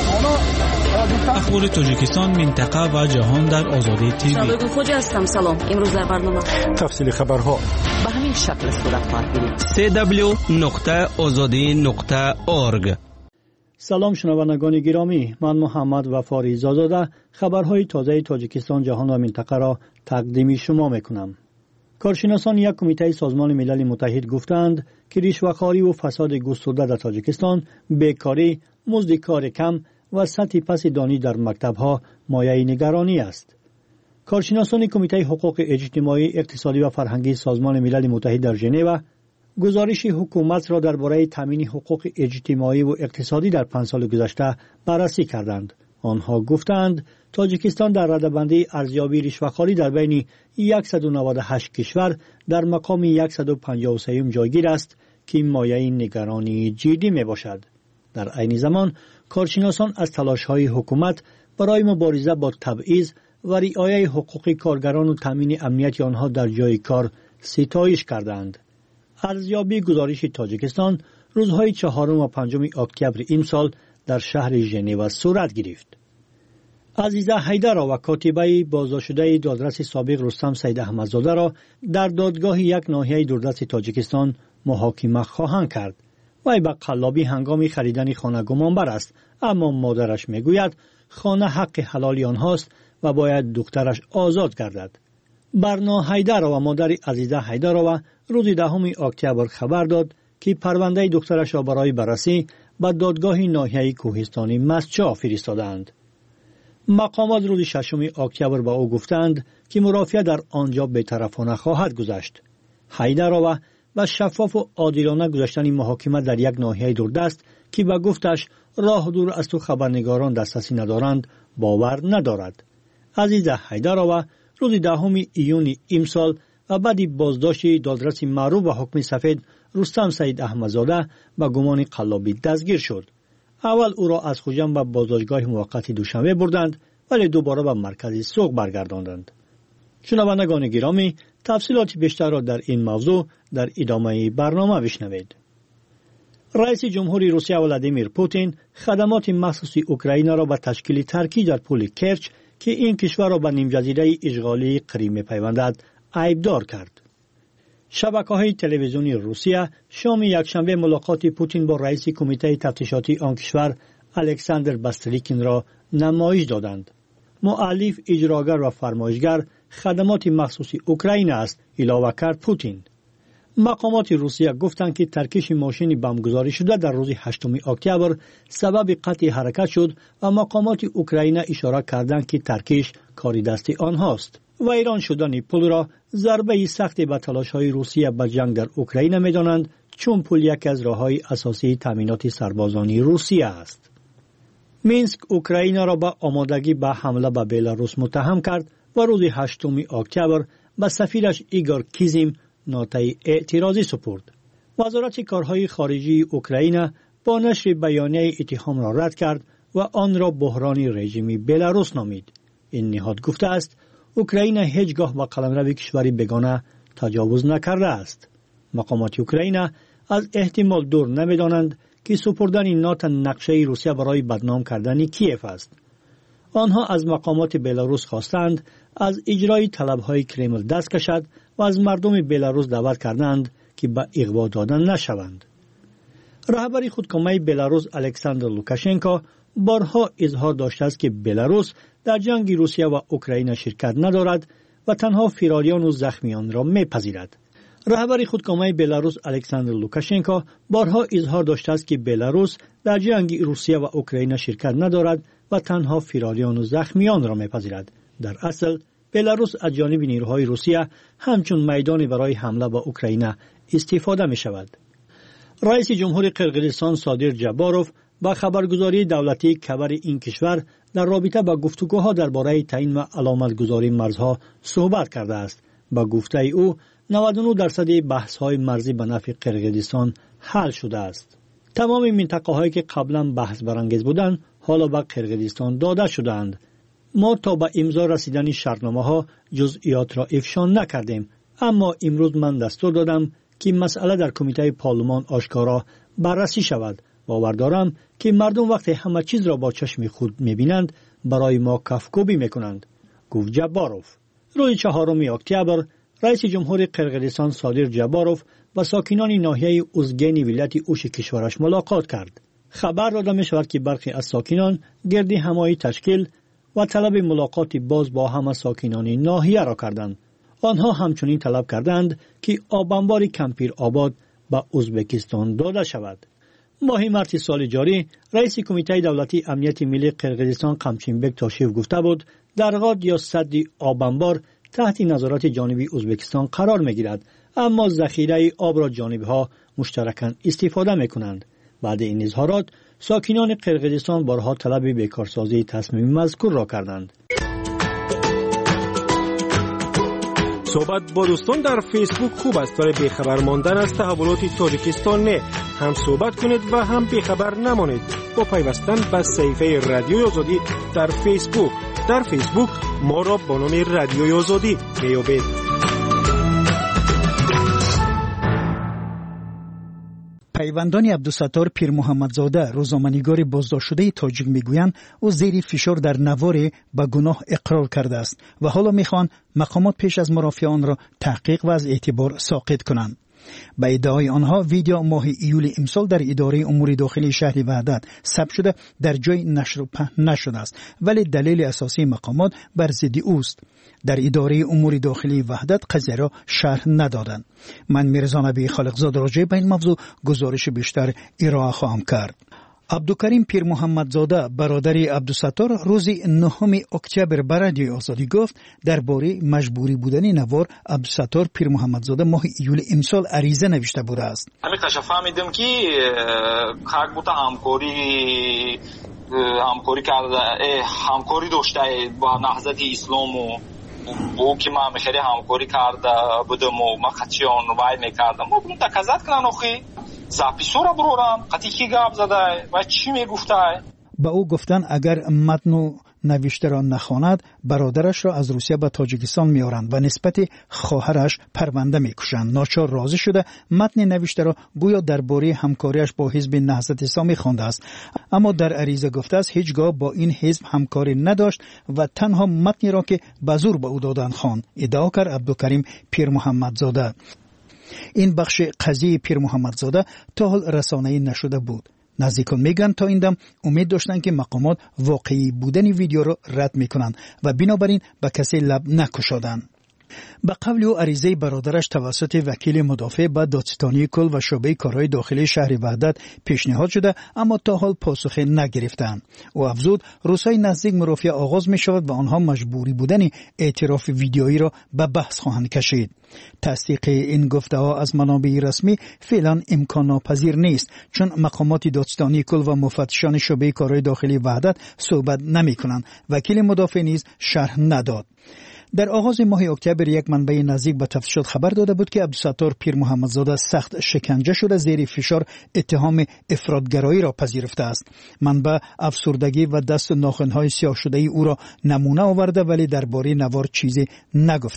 اخبار تاجیکستان، منطقه و جهان در آزادی تیوی. شبکه خوج هستم. سلام. امروز در برنامه تفصیل خبرها به همین شکل صورت خواهد گرفت. سی دبلیو نقطه آزادی نقطه اورگ. سلام شنوندگان گرامی، من محمد وفاری زاداده خبرهای تازه تاجیکستان، جهان و منطقه را تقدیم شما میکنم. کارشناسان یک کمیته سازمان ملل متحد گفتند که رشوه‌خواری و فساد گسترده در تاجیکستان، بیکاری، مزد کار کم و سطح پس دانش در مکتب‌ها مایه نگرانی است. کارشناسان کمیته حقوق اجتماعی، اقتصادی و فرهنگی سازمان ملل متحد در ژنو گزارش حکومت را درباره تامین حقوق اجتماعی و اقتصادی در پنج سال گذشته بررسی کردند. آنها گفتند تاجیکستان در رده‌بندی ارزیابی رشوه‌خواری در بین صد و نود و هشت کشور در مقام صد و پنجاه و سه جایگیر است که مایه نگرانی جدی می باشد. در عین زمان کارشناسان از تلاش‌های حکومت برای مبارزه با تبعیض و رعایت حقوق کارگران و تامین امنیت آنها در جای کار ستایش کردند. ارزیابی گزارش تاجیکستان روزهای چهارم و پنجم اکتبر امسال در شهر ژنو صورت گرفت. عزیزه حیدرآ و کاتبه بازداشتشده دادرس سابق رستم سید احمدزاده را در دادگاه یک ناحیه دوردست تاجیکستان محاکمه خواهند کرد. وی به قلابی هنگام خریدن خانه گمانبر است، اما مادرش میگوید خانه حق حلالی آنهاست و باید دخترش آزاد گردد. برنا حیدرآ و مادر عزیزه حیدرآ روز دهم اکتبر خبر داد که پرونده دخترش را برای بررسی به دادگاه ناحیه کوهستانی مسچا فرستادند. مقامات روز ششم اکتبر با او گفتند که مرافعه در آنجا بی‌طرفانه خواهد گذشت. حیدرآ و شفاف و عادلانه گذشتن محاکمه در یک ناحیه دوردست که به گفتش راه دور از تو خبرنگاران دسترسی ندارند باور ندارد. عزیزه حیدرآ روز دهم ایون امسال و بعد بازداشت دادرس معروف و حکم سفید رستم سید احمدزاده به گمان قلابی دستگیر شد. اول او را از خوجم به بازداشتگاه موقت دوشنبه بردند ولی دوباره به مرکز سوق برگرداندند. شنوندگان گرامی، تفصیلات بیشتر را در این موضوع در ادامه برنامه بشنوید. رئیس جمهوری روسیه ولادیمیر پوتین خدمات مخصوص اوکراین را به تشکیل ترکی در پل کرچ که این کشور را به نیمجزیره اشغالی کریم می‌پیوندد عیبدار کرد. شبکه‌های تلویزیونی روسیه شام یکشنبه ملاقات پوتین با رئیس کمیته تفتیشاتی آن کشور الکساندر باستریکین را نمایش دادند. مؤلف، اجراگر و فرمایشگر خدمات مخصوص اوکراین است، علاوه کرد پوتین. مقامات روسیه گفتند که ترکیش ماشین بمبگذاری شده در روز هشتم اکتبر سبب قطع حرکت شد و مقامات اوکراین اشاره کردند که ترکیش کاری دست آنهاست. و ایران شدن پل را ضربه سخت به تلاش‌های روسیه به جنگ در اوکراین می‌دانند، چون پل یکی از راه‌های اساسی تامینات سربازانی روسیه است. مینسک اوکراین را به آمادگی به حمله به بلاروس متهم کرد و روز هشتم اکتبر به سفیرش ایگور کیزیم نوتای اعتراضی سپرد. وزارت کارهای خارجی اوکراین با نشر بیانیه اتهام را رد کرد و آن را بحران رژیم بلاروس نامید. این نهاد گفته است اوکراین هیچگاه با قلمرو کشوری بیگانه تجاوز نکرده است. مقامات اوکراین از احتمال دور نمی‌دانند که سپردن ناتو نقشه روسیه برای بدنام کردن کیف است. آنها از مقامات بلاروس خواستند از اجرای طلب‌های کرمل دست کشد و از مردم بلاروس دعوت کردند که به اغوا دادن نشوند. رهبر خودکامه بلاروس الکساندر لوکاشنکو بارها اظهار داشته است که بلاروس در جنگ روسیه و اوکراین شرکت ندارد و تنها فراریان و زخمیان را میپذیرد. رهبر خودکامه بلاروس الکساندر لوکاشنکو بارها اظهار داشته است که بلاروس در جنگ روسیه و اوکراین شرکت ندارد و تنها فراریان و زخمیان را میپذیرد. در اصل بلاروس از جانب نیروهای روسیه همچون میدانی برای حمله به اوکراین استفاده می شود. رئیس جمهور قرقیزستان صادر جباروف با خبرگزاری دولتی کبر این کشور در رابطه با گفتگوها درباره تعیین و علامتگذاری مرزها صحبت کرده است. با گفته او نود و نه درصد بحث‌های مرزی به نفع قرقیزستان حل شده است. تمام منطقه‌هایی که قبلا بحث برانگیز بودند حالا به قرقیزستان داده شدند. ما تا به امضا رسیدن شرطنامه‌ها جزئیات را افشا نکردیم، اما امروز من دستور دادم که مسئله در کمیته پارلمان آشکارا بررسی شود. باور دارم که مردم وقتی همه چیز را با چشم خود می‌بینند برای ما کفگویی می‌کنند، گفت جباروف. روز چهارم اکتبر رئیس جمهور قرقیزستان صادر جباروف با ساکنان ناحیه اوزگین ولایت اوش کشورش ملاقات کرد. خبر داده می‌شود که برخی از ساکنان گردی همایی تشکیل و طلب ملاقات باز با همه ساکنان ناحیه را کردند. آنها همچنین طلب کردند که آبانبار کمپیر آباد به ازبکستان داده شود. ماه مارس سال جاری رئیس کمیته دولتی امنیت ملی قرقیزستان قمچینبک تاشیف گفته بود درغاد یا سد آبانبار تحت نظارت جانبی ازبکستان قرار می‌گیرد، اما ذخیره آب را جانبی‌ها مشترکاً استفاده می‌کنند. بعد این اظهارات ساکنان قرقیزستان بارها طلب بیکارسازی تصمیم مذکور را کردند. صحبت با دوستان در فیسبوک خوب است ولی بیخبر ماندن از تحولات تاجیکستان نه. هم صحبت کنید و هم بیخبر نمانید با پیوستن به صفحه رادیوی آزادی در فیسبوک. در فیسبوک ما را با نام رادیوی آزادی میابید. پیوندان عبدالستار پیر محمدزاده روزنامه‌نگار بازداشت شده تاجیک میگویند او زیر فشار در نوار به گناه اقرار کرده است و حالا میخوان مقامات پیش از مرافعه آن را تحقیق و از اعتبار ساقط کنند. به ادعای آنها ویدیو ماه ایول امسال در اداره امور داخلی شهر وحدت ثبت شده در جای نشر و پهن نشده است، ولی دلیل اساسی مقامات بر ضد اوست. در اداره امور داخلی وحدت قضیه را شرح ندادند. من میرزا نبی خالقزاده راجع به این موضوع گزارش بیشتر ارائه خواهم کرد. عبدالکریم پیر محمدزاده برادر عبدالستار روز نهم اکتبر به رادیوی آزادی گفت درباره مجبوری بودن نوار عبدالستار پیر محمدزاده ماه ایول امسال عریضه نوشته بوده است. همین کشف فهمیدم که خاک بوده همکاری همکاری کرده همکاری داشته با نهضت اسلام و او که ما خیلی همکاری کرده بودم و ما خطی آن وای میکردم ما بودم تکذت کنن آخی زپیسو را برورم قطعی کی گاب زده و چی میگفته. با او گفتن اگر متن نوشته را نخواند برادرش را از روسیه به تاجیکستان میارند و نسبت خواهرش پرونده میکشند. ناچار راضی شده متن نوشته را گویا درباره همکاریش با حزب نهضت اسلامی خوانده است، اما در عریضه گفته است هیچگاه با این حزب همکاری نداشت و تنها متنی را که به زور به او دادند خواند، ادعا کرد عبدالکریم پیر محمدزاده. این بخش قضیه پیر محمدزاده تا حال رسانه‌ای نشده بود. نزدیکان میگن تا این دم امید داشتن که مقامات واقعی بودن ویدیو را رد میکنند و بنابراین به کسی لب نکشادن. به قول او عریضه برادرش توسط وکیل مدافع به دادستانی کل و شعبه کارهای داخلی شهر وحدت پیشنهاد شده، اما تا حال پاسخ نگرفتند. او افزود روزهای نزدیک مرافعه آغاز می شود و آنها مجبوری بودن اعتراف ویدیویی را به بحث خواهند کشید. تصدیق این گفته ها از منابع رسمی فعلا امکان ناپذیر نیست، چون مقامات دادستانی کل و مفتشان شعبه کارهای داخلی وحدت صحبت نمی کنند. وکیل مدافع نیز شرح نداد. در آغاز ماه اکتبر یک منبع نزدیک به تفتیشات خبر داده بود که عبدالستار پیر محمدزاده سخت شکنجه شده زیر فشار اتهام افراطگرایی را پذیرفته است. منبع افسردگی و دست و ناخن‌های سیاه شده ای او را نمونه آورده ولی درباره نوار چیزی نگفته بود.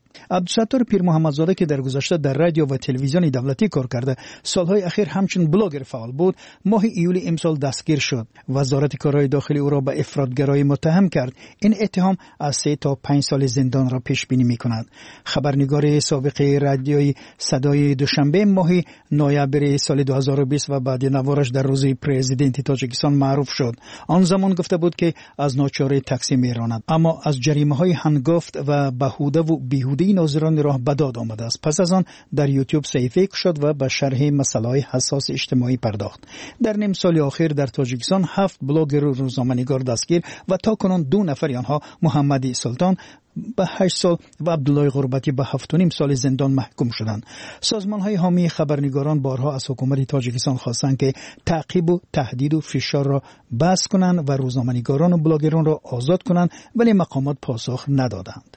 عبدالستار پیر محمدزاده که در گذشته در رادیو و تلویزیون دولتی کار کرده، سالهای اخیر همچنین بلاگر فعال بود، ماه ایولی امسال دستگیر شد. وزارت کارهای داخلی او را به افراطگرایی متهم کرد. این اتهام از سه تا پنج سال زندان را پیش بینی می‌کند. خبرنگار سابق رادیوی صدای دوشنبه ماه نوامبر سال دو هزار و بیست و بعد نوارش در روز پرزیدنت تاجیکستان معروف شد. آن زمان گفته بود که از ناچاری تاکسی می‌راند، اما از جریمه‌های هنگفت و بهوده و بیهوده ناظران راه بداد آمده است. پس از آن در یوتیوب صحیفه شد و به شرح مسائل حساس اجتماعی پرداخت. در نیم سال اخیر در تاجیکستان هفت بلاگر و روزنامه‌نگار دستگیر و تا کنون دو نفر آنها محمدی سلطان به هشت سال و عبدالله غربتی به هفت و نیم سال زندان محکوم شدند. سازمان‌های حامی خبرنگاران بارها از حکومت تاجیکستان خواستند که تعقیب و تهدید و فشار را بس کنند و روزنامه‌نگاران و بلاگران را آزاد کنند، ولی مقامات پاسخ ندادند.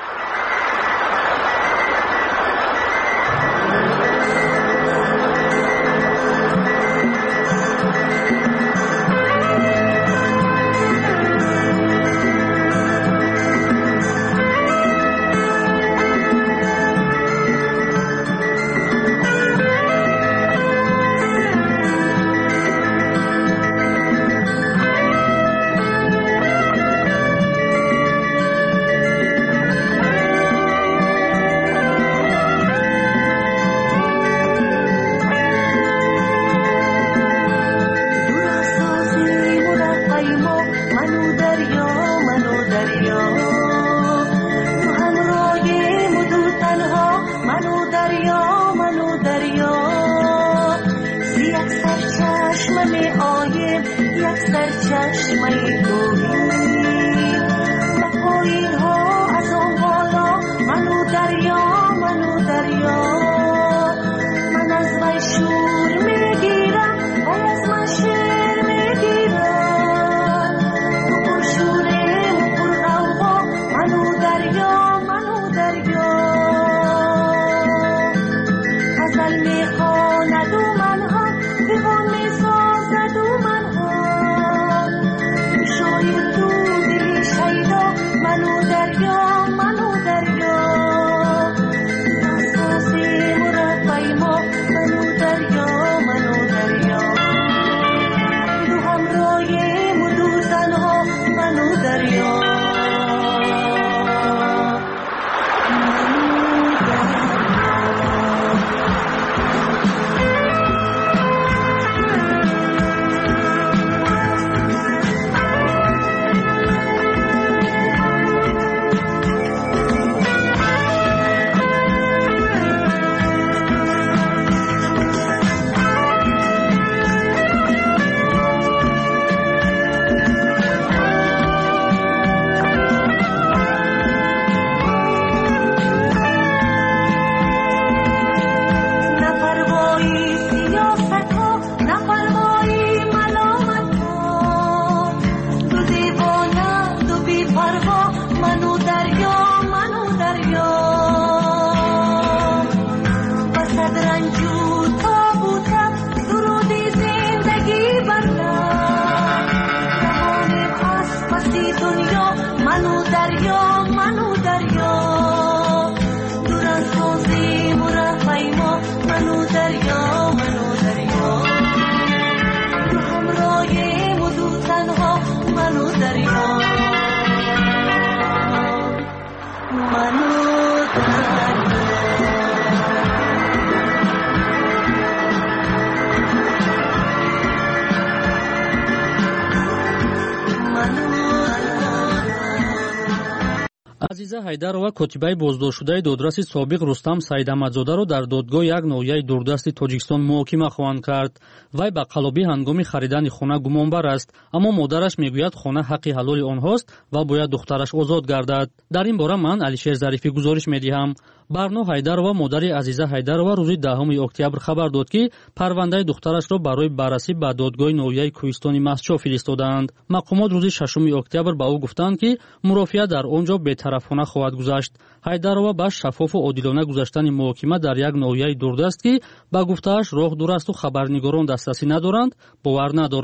азиза ҳайдарова котибаи боздоштшудаи додраси собиқ рустам саидамадзодаро дар додгоҳ як ноҳияи дурдасти тоҷикистон муҳокима хоҳанд кард. вай ба қаллобӣ ҳангоми харидани хона гумонбар аст, аммо модараш мегӯяд хона ҳаққи ҳалоли онҳост ва бояд духтараш озод гардад. дар ин бора ман алишер зарифӣ гузориш медиҳам. барно ҳайдарова модари азиза ҳайдарова рӯзи даҳуми октябр хабар дод ки парвандаи духтарашро барои баррасӣ ба додгоҳи ноҳияи кӯҳистони мастчо фиристоданд. мақомот рӯзи шашуми октябр ба ӯ гуфтанд ки мурофиа дар он ҷо бетарафона хоҳад гузашт. ҳайдарова ба шаффофу одилона гузаштани муҳокима дар як ноҳияи дурдаст ки ба гуфтааш роҳ дур асту хабарнигорон дастрасӣ надоранд бовар надорад.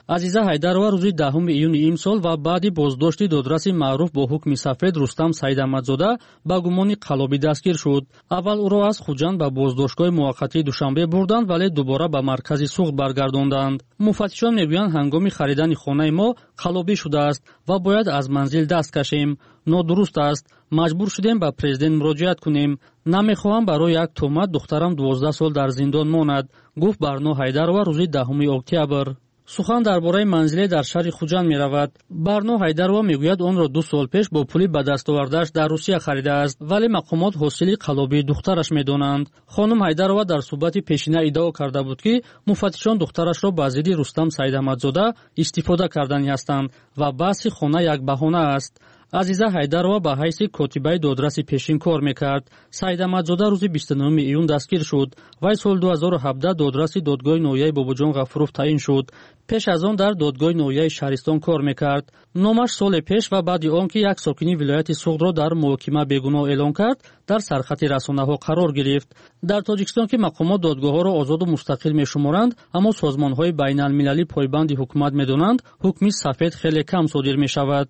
азиза ҳайдарова рӯзи даҳуми июни имсол ва баъди боздошти додраси маъруф бо ҳукми сафед рустам саидаҳмадзода ба гумони қалобӣ дастгир шуд. аввал ӯро аз хуҷанд ба боздоштгоҳи муваққатии душанбе бурданд, вале дубора ба маркази суғд баргардонданд. муфаттишон мегӯянд ҳангоми харидани хонаи мо қалобӣ шудааст ва бояд аз манзил даст кашем. нодуруст аст. маҷбур шудем ба президент муроҷиат кунем. намехоҳам барои як тӯҳмат духтарам дувоздаҳ сол дар зиндон монад, гуфт Барно Ҳайдарова рӯзи даҳуми октябр. сухан дар бораи манзиле дар шаҳри хуҷанд меравад. Барно Ҳайдарова мегӯяд онро ду сол пеш бо пули ба дастовардааш дар Русия харидааст, вале мақомот ҳосили қалобии духтараш медонанд. хонум Ҳайдарова дар суҳбати пешина иддао карда буд, ки муфаттишон духтарашро ба зидди Рустам Саидаҳмадзода истифода кардани ҳастанд ва баҳси хона як баҳона аст. азиза Ҳайдарова ба ҳайси котибаи додраси пешин кор мекард. Саидаҳмадзода рӯзи бисту нӯҳуми июн дастгир шуд. вай соли ду ҳазору ҳабдаҳ додраси додгоҳи ноҳияи Бобоҷон Ғафуров таъин шуд. пеш аз он дар додгоҳи ноҳияи Шаҳристон кор мекард. номаш соли пеш ва баъди он ки як сокини вилояти Суғдро дар муҳокима бегуноҳ эълон кард, дар сархати расонаҳо қарор гирифт. дар Тоҷикистон ки мақомот додгоҳҳоро озоду мустақил мешуморанд, аммо созмонҳои байналмилалӣ пойбанди ҳукумат медонанд, ҳукми сафед хеле кам содир мешавад.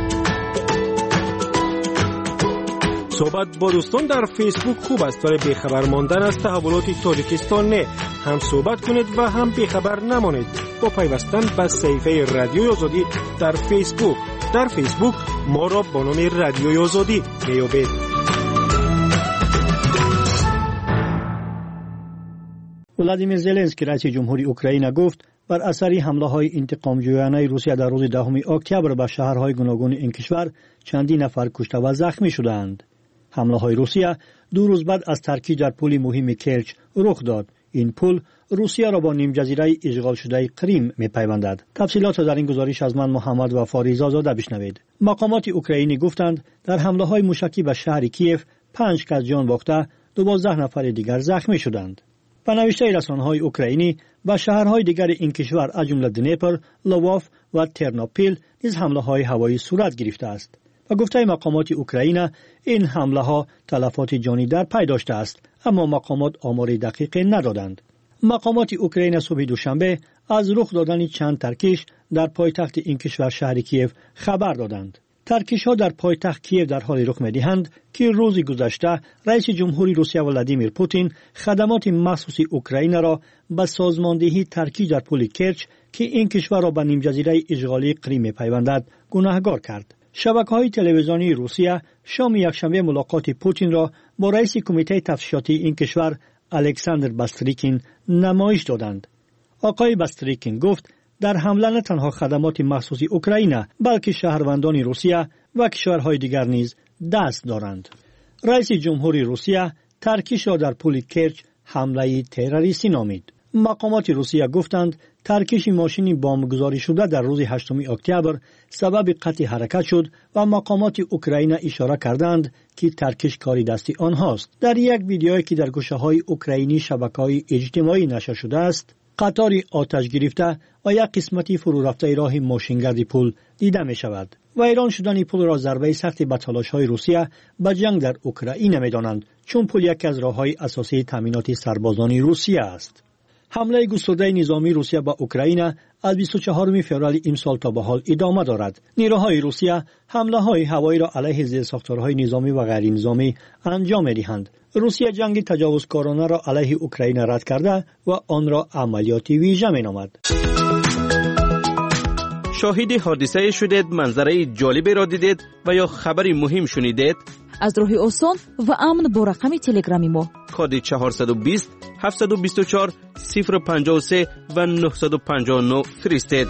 صحبت با دوستان در فیسبوک خوب است ولی بیخبر ماندن از تحولات تاجیکستان نه. هم صحبت کنید و هم بیخبر نمانید. با پیوستن به صفحه رادیوی آزادی در فیسبوک. در فیسبوک ما را با نام رادیوی آزادی بیابید. ولادیمیر زلنسکی رئیس جمهوری اوکراین گفت بر اثر حمله‌های انتقام‌جویانه روسیه در روز دهم اکتبر به شهرهای گوناگون این کشور چندین نفر کشته و زخمی شدند. حمله‌های روسیه دو روز بعد از ترکیب در پل مهم کرچ رخ داد. این پل روسیه را با نیم جزیره اشغال شده کریم می‌پیوندد. تفصیلات در این گزارش از من محمد و فاریزا زاده بشنوید. مقامات اوکراینی گفتند در حمله‌های موشکی به شهر کیف پنج کس جان باخته، دوازده نفر دیگر زخمی شدند. به نوشته رسانه‌های اوکراینی به شهرهای دیگر این کشور از جمله دنیپر، لواف و ترنوپیل نیز حمله‌های هوایی صورت گرفته است. و گفته مقامات اوکراین این حمله‌ها تلفات جانی در پی داشته است، اما مقامات آمار دقیق ندادند. مقامات اوکراین صبح دوشنبه از رخ دادن چند ترکیش در پایتخت این کشور شهر کیف خبر دادند. ترکیش‌ها در پایتخت کیف در حال رخ می‌دهند که روز گذشته رئیس جمهوری روسیه ولادیمیر پوتین خدمات مخصوص اوکراین را به سازماندهی ترکیش در پل کرچ که این کشور را به نیم جزیره اشغالی کریم می‌پیوندد گناهکار کرد. شبکه‌های تلویزیونی روسیه شام یکشنبه ملاقات پوتین را با رئیس کمیته تفتیشاتی این کشور الکساندر باستریکین نمایش دادند. آقای باستریکین گفت در حمله نه تنها خدمات مخصوص اوکراین بلکه شهروندان روسیه و کشورهای دیگر نیز دست دارند. رئیس جمهوری روسیه ترکیش را در پل کرچ حمله تروریستی نامید. مقامات روسیه گفتند ترکیش ماشین بمبگذاری شده در روز هشتم اکتبر سبب قطع حرکت شد و مقامات اوکراین اشاره کردند که ترکیش کاری دستی آنهاست. در یک ویدیویی که در گوشه‌های اوکراینی شبکه‌های اجتماعی نشر شده است، قطاری آتش گرفته و یک قسمتی فرو رفته راه ماشینگرد پل دیده می شود. ویران شدن پل را ضربه سخت به تلاش‌های روسیه به جنگ در اوکراین می دانند، چون پل یکی از راه‌های اساسی تامینات سربازان روسیه است. حمله گسترده نظامی روسیه به اوکراین از بیست و چهارم فوریه امسال تا به حال ادامه دارد. نیروهای روسیه حمله‌های هوایی را علیه زیرساختارهای نظامی و غیر نظامی انجام می‌دهند. روسیه جنگ تجاوزکارانه را علیه اوکراین رد کرده و آن را عملیات ویژه می‌نامد. شاهد حادثه شدید، منظره جالبی را دیدید و یا خبری مهم شنیدید؟ از راه آسان و امن با رقم تلگرامی ما کد چهارصد و بیست هفتصد و بیست و چهار صفر پنجاه و سه و نهصد و پنجاه و نه فرستید.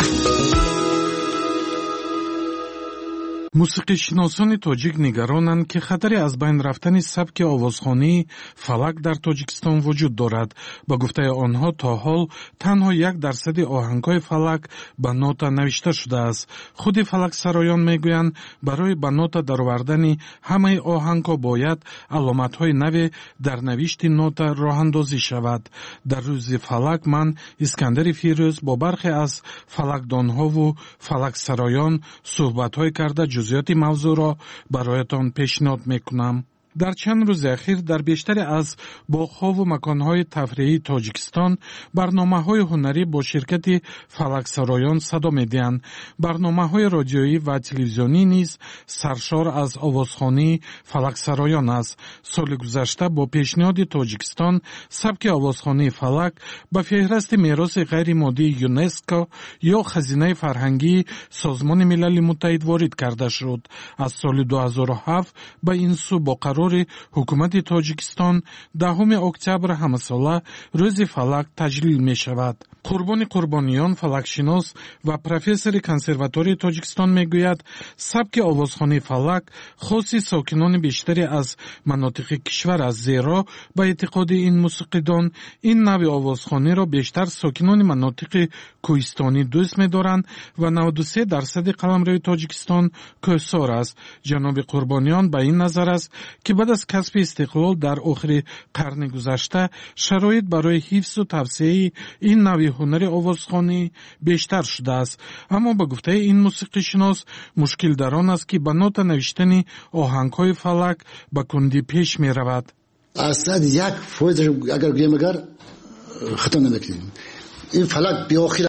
موسیقیشناسان تاجیک نگرانند که خطری از بین رفتن سبک آوازخوانی فلک در تاجیکستان وجود دارد. با گفته آنها تا حال تنها یک درصد آهنگ‌های فلک به نوتا نوشته شده است. خود فلک سرایان میگویند برای به نوتا درآوردن همه آهنگ‌ها باید علامت‌های نو در نوشت نوتا راه‌اندازی شود. در روز فلک من اسکندر فیروز با برخی از فلکدان‌ها و فلک سرایان صحبت‌های کرده جزئیات موضوع را برایتان پیشنهاد میکنم. дар чанд рӯзи ахир дар бештари аз боғҳову маконҳои тафриҳии тоҷикистон барномаҳои ҳунарӣ бо ширкати фалаксароён садо медиҳанд. барномаҳои радиоӣ ва телевизионӣ низ саршор аз овозхонии фалаксароён аст. соли гузашта бо пешниҳоди тоҷикистон сабки овозхонии фалак ба феҳристи мероси ғайримоддии юнеско ё хазинаи фарҳангии созмони милали муттаҳид ворид карда шуд. аз соли ду ҳазору ҳафт ба ин су бо қарори ҳукумати тоҷикистон даҳуми октябр ҳамасола рӯзи фалак таҷлил мешавад. қурбони қурбониён фалакшинос ва профессори консерваторияи тоҷикистон мегӯяд, сабки овозхонии фалак хоси сокинони бештаре аз манотиқи кишвар аст, зеро ба эътиқоди ин мусиқидон ин нави овозхониро бештар сокинони манотиқи кӯҳистонӣ дӯст медоранд ва наводу се дарсади қаламрои тоҷикистон кӯҳсор аст. ҷаноби қурбониён ба ин назар аст ки баъд аз касби истиқлол дар охири қарни гузашта шароит барои ҳифзу тавсеяи ин нави ҳунари овозхонӣ бештар шудааст. аммо ба гуфтаи ин мусиқишинос мушкил дар он аст ки ба нота навиштани оҳангҳои фалак ба кундӣ пеш меравад. асад як фоизаш агар гӯем агар хато намекунем. ин фалак биохир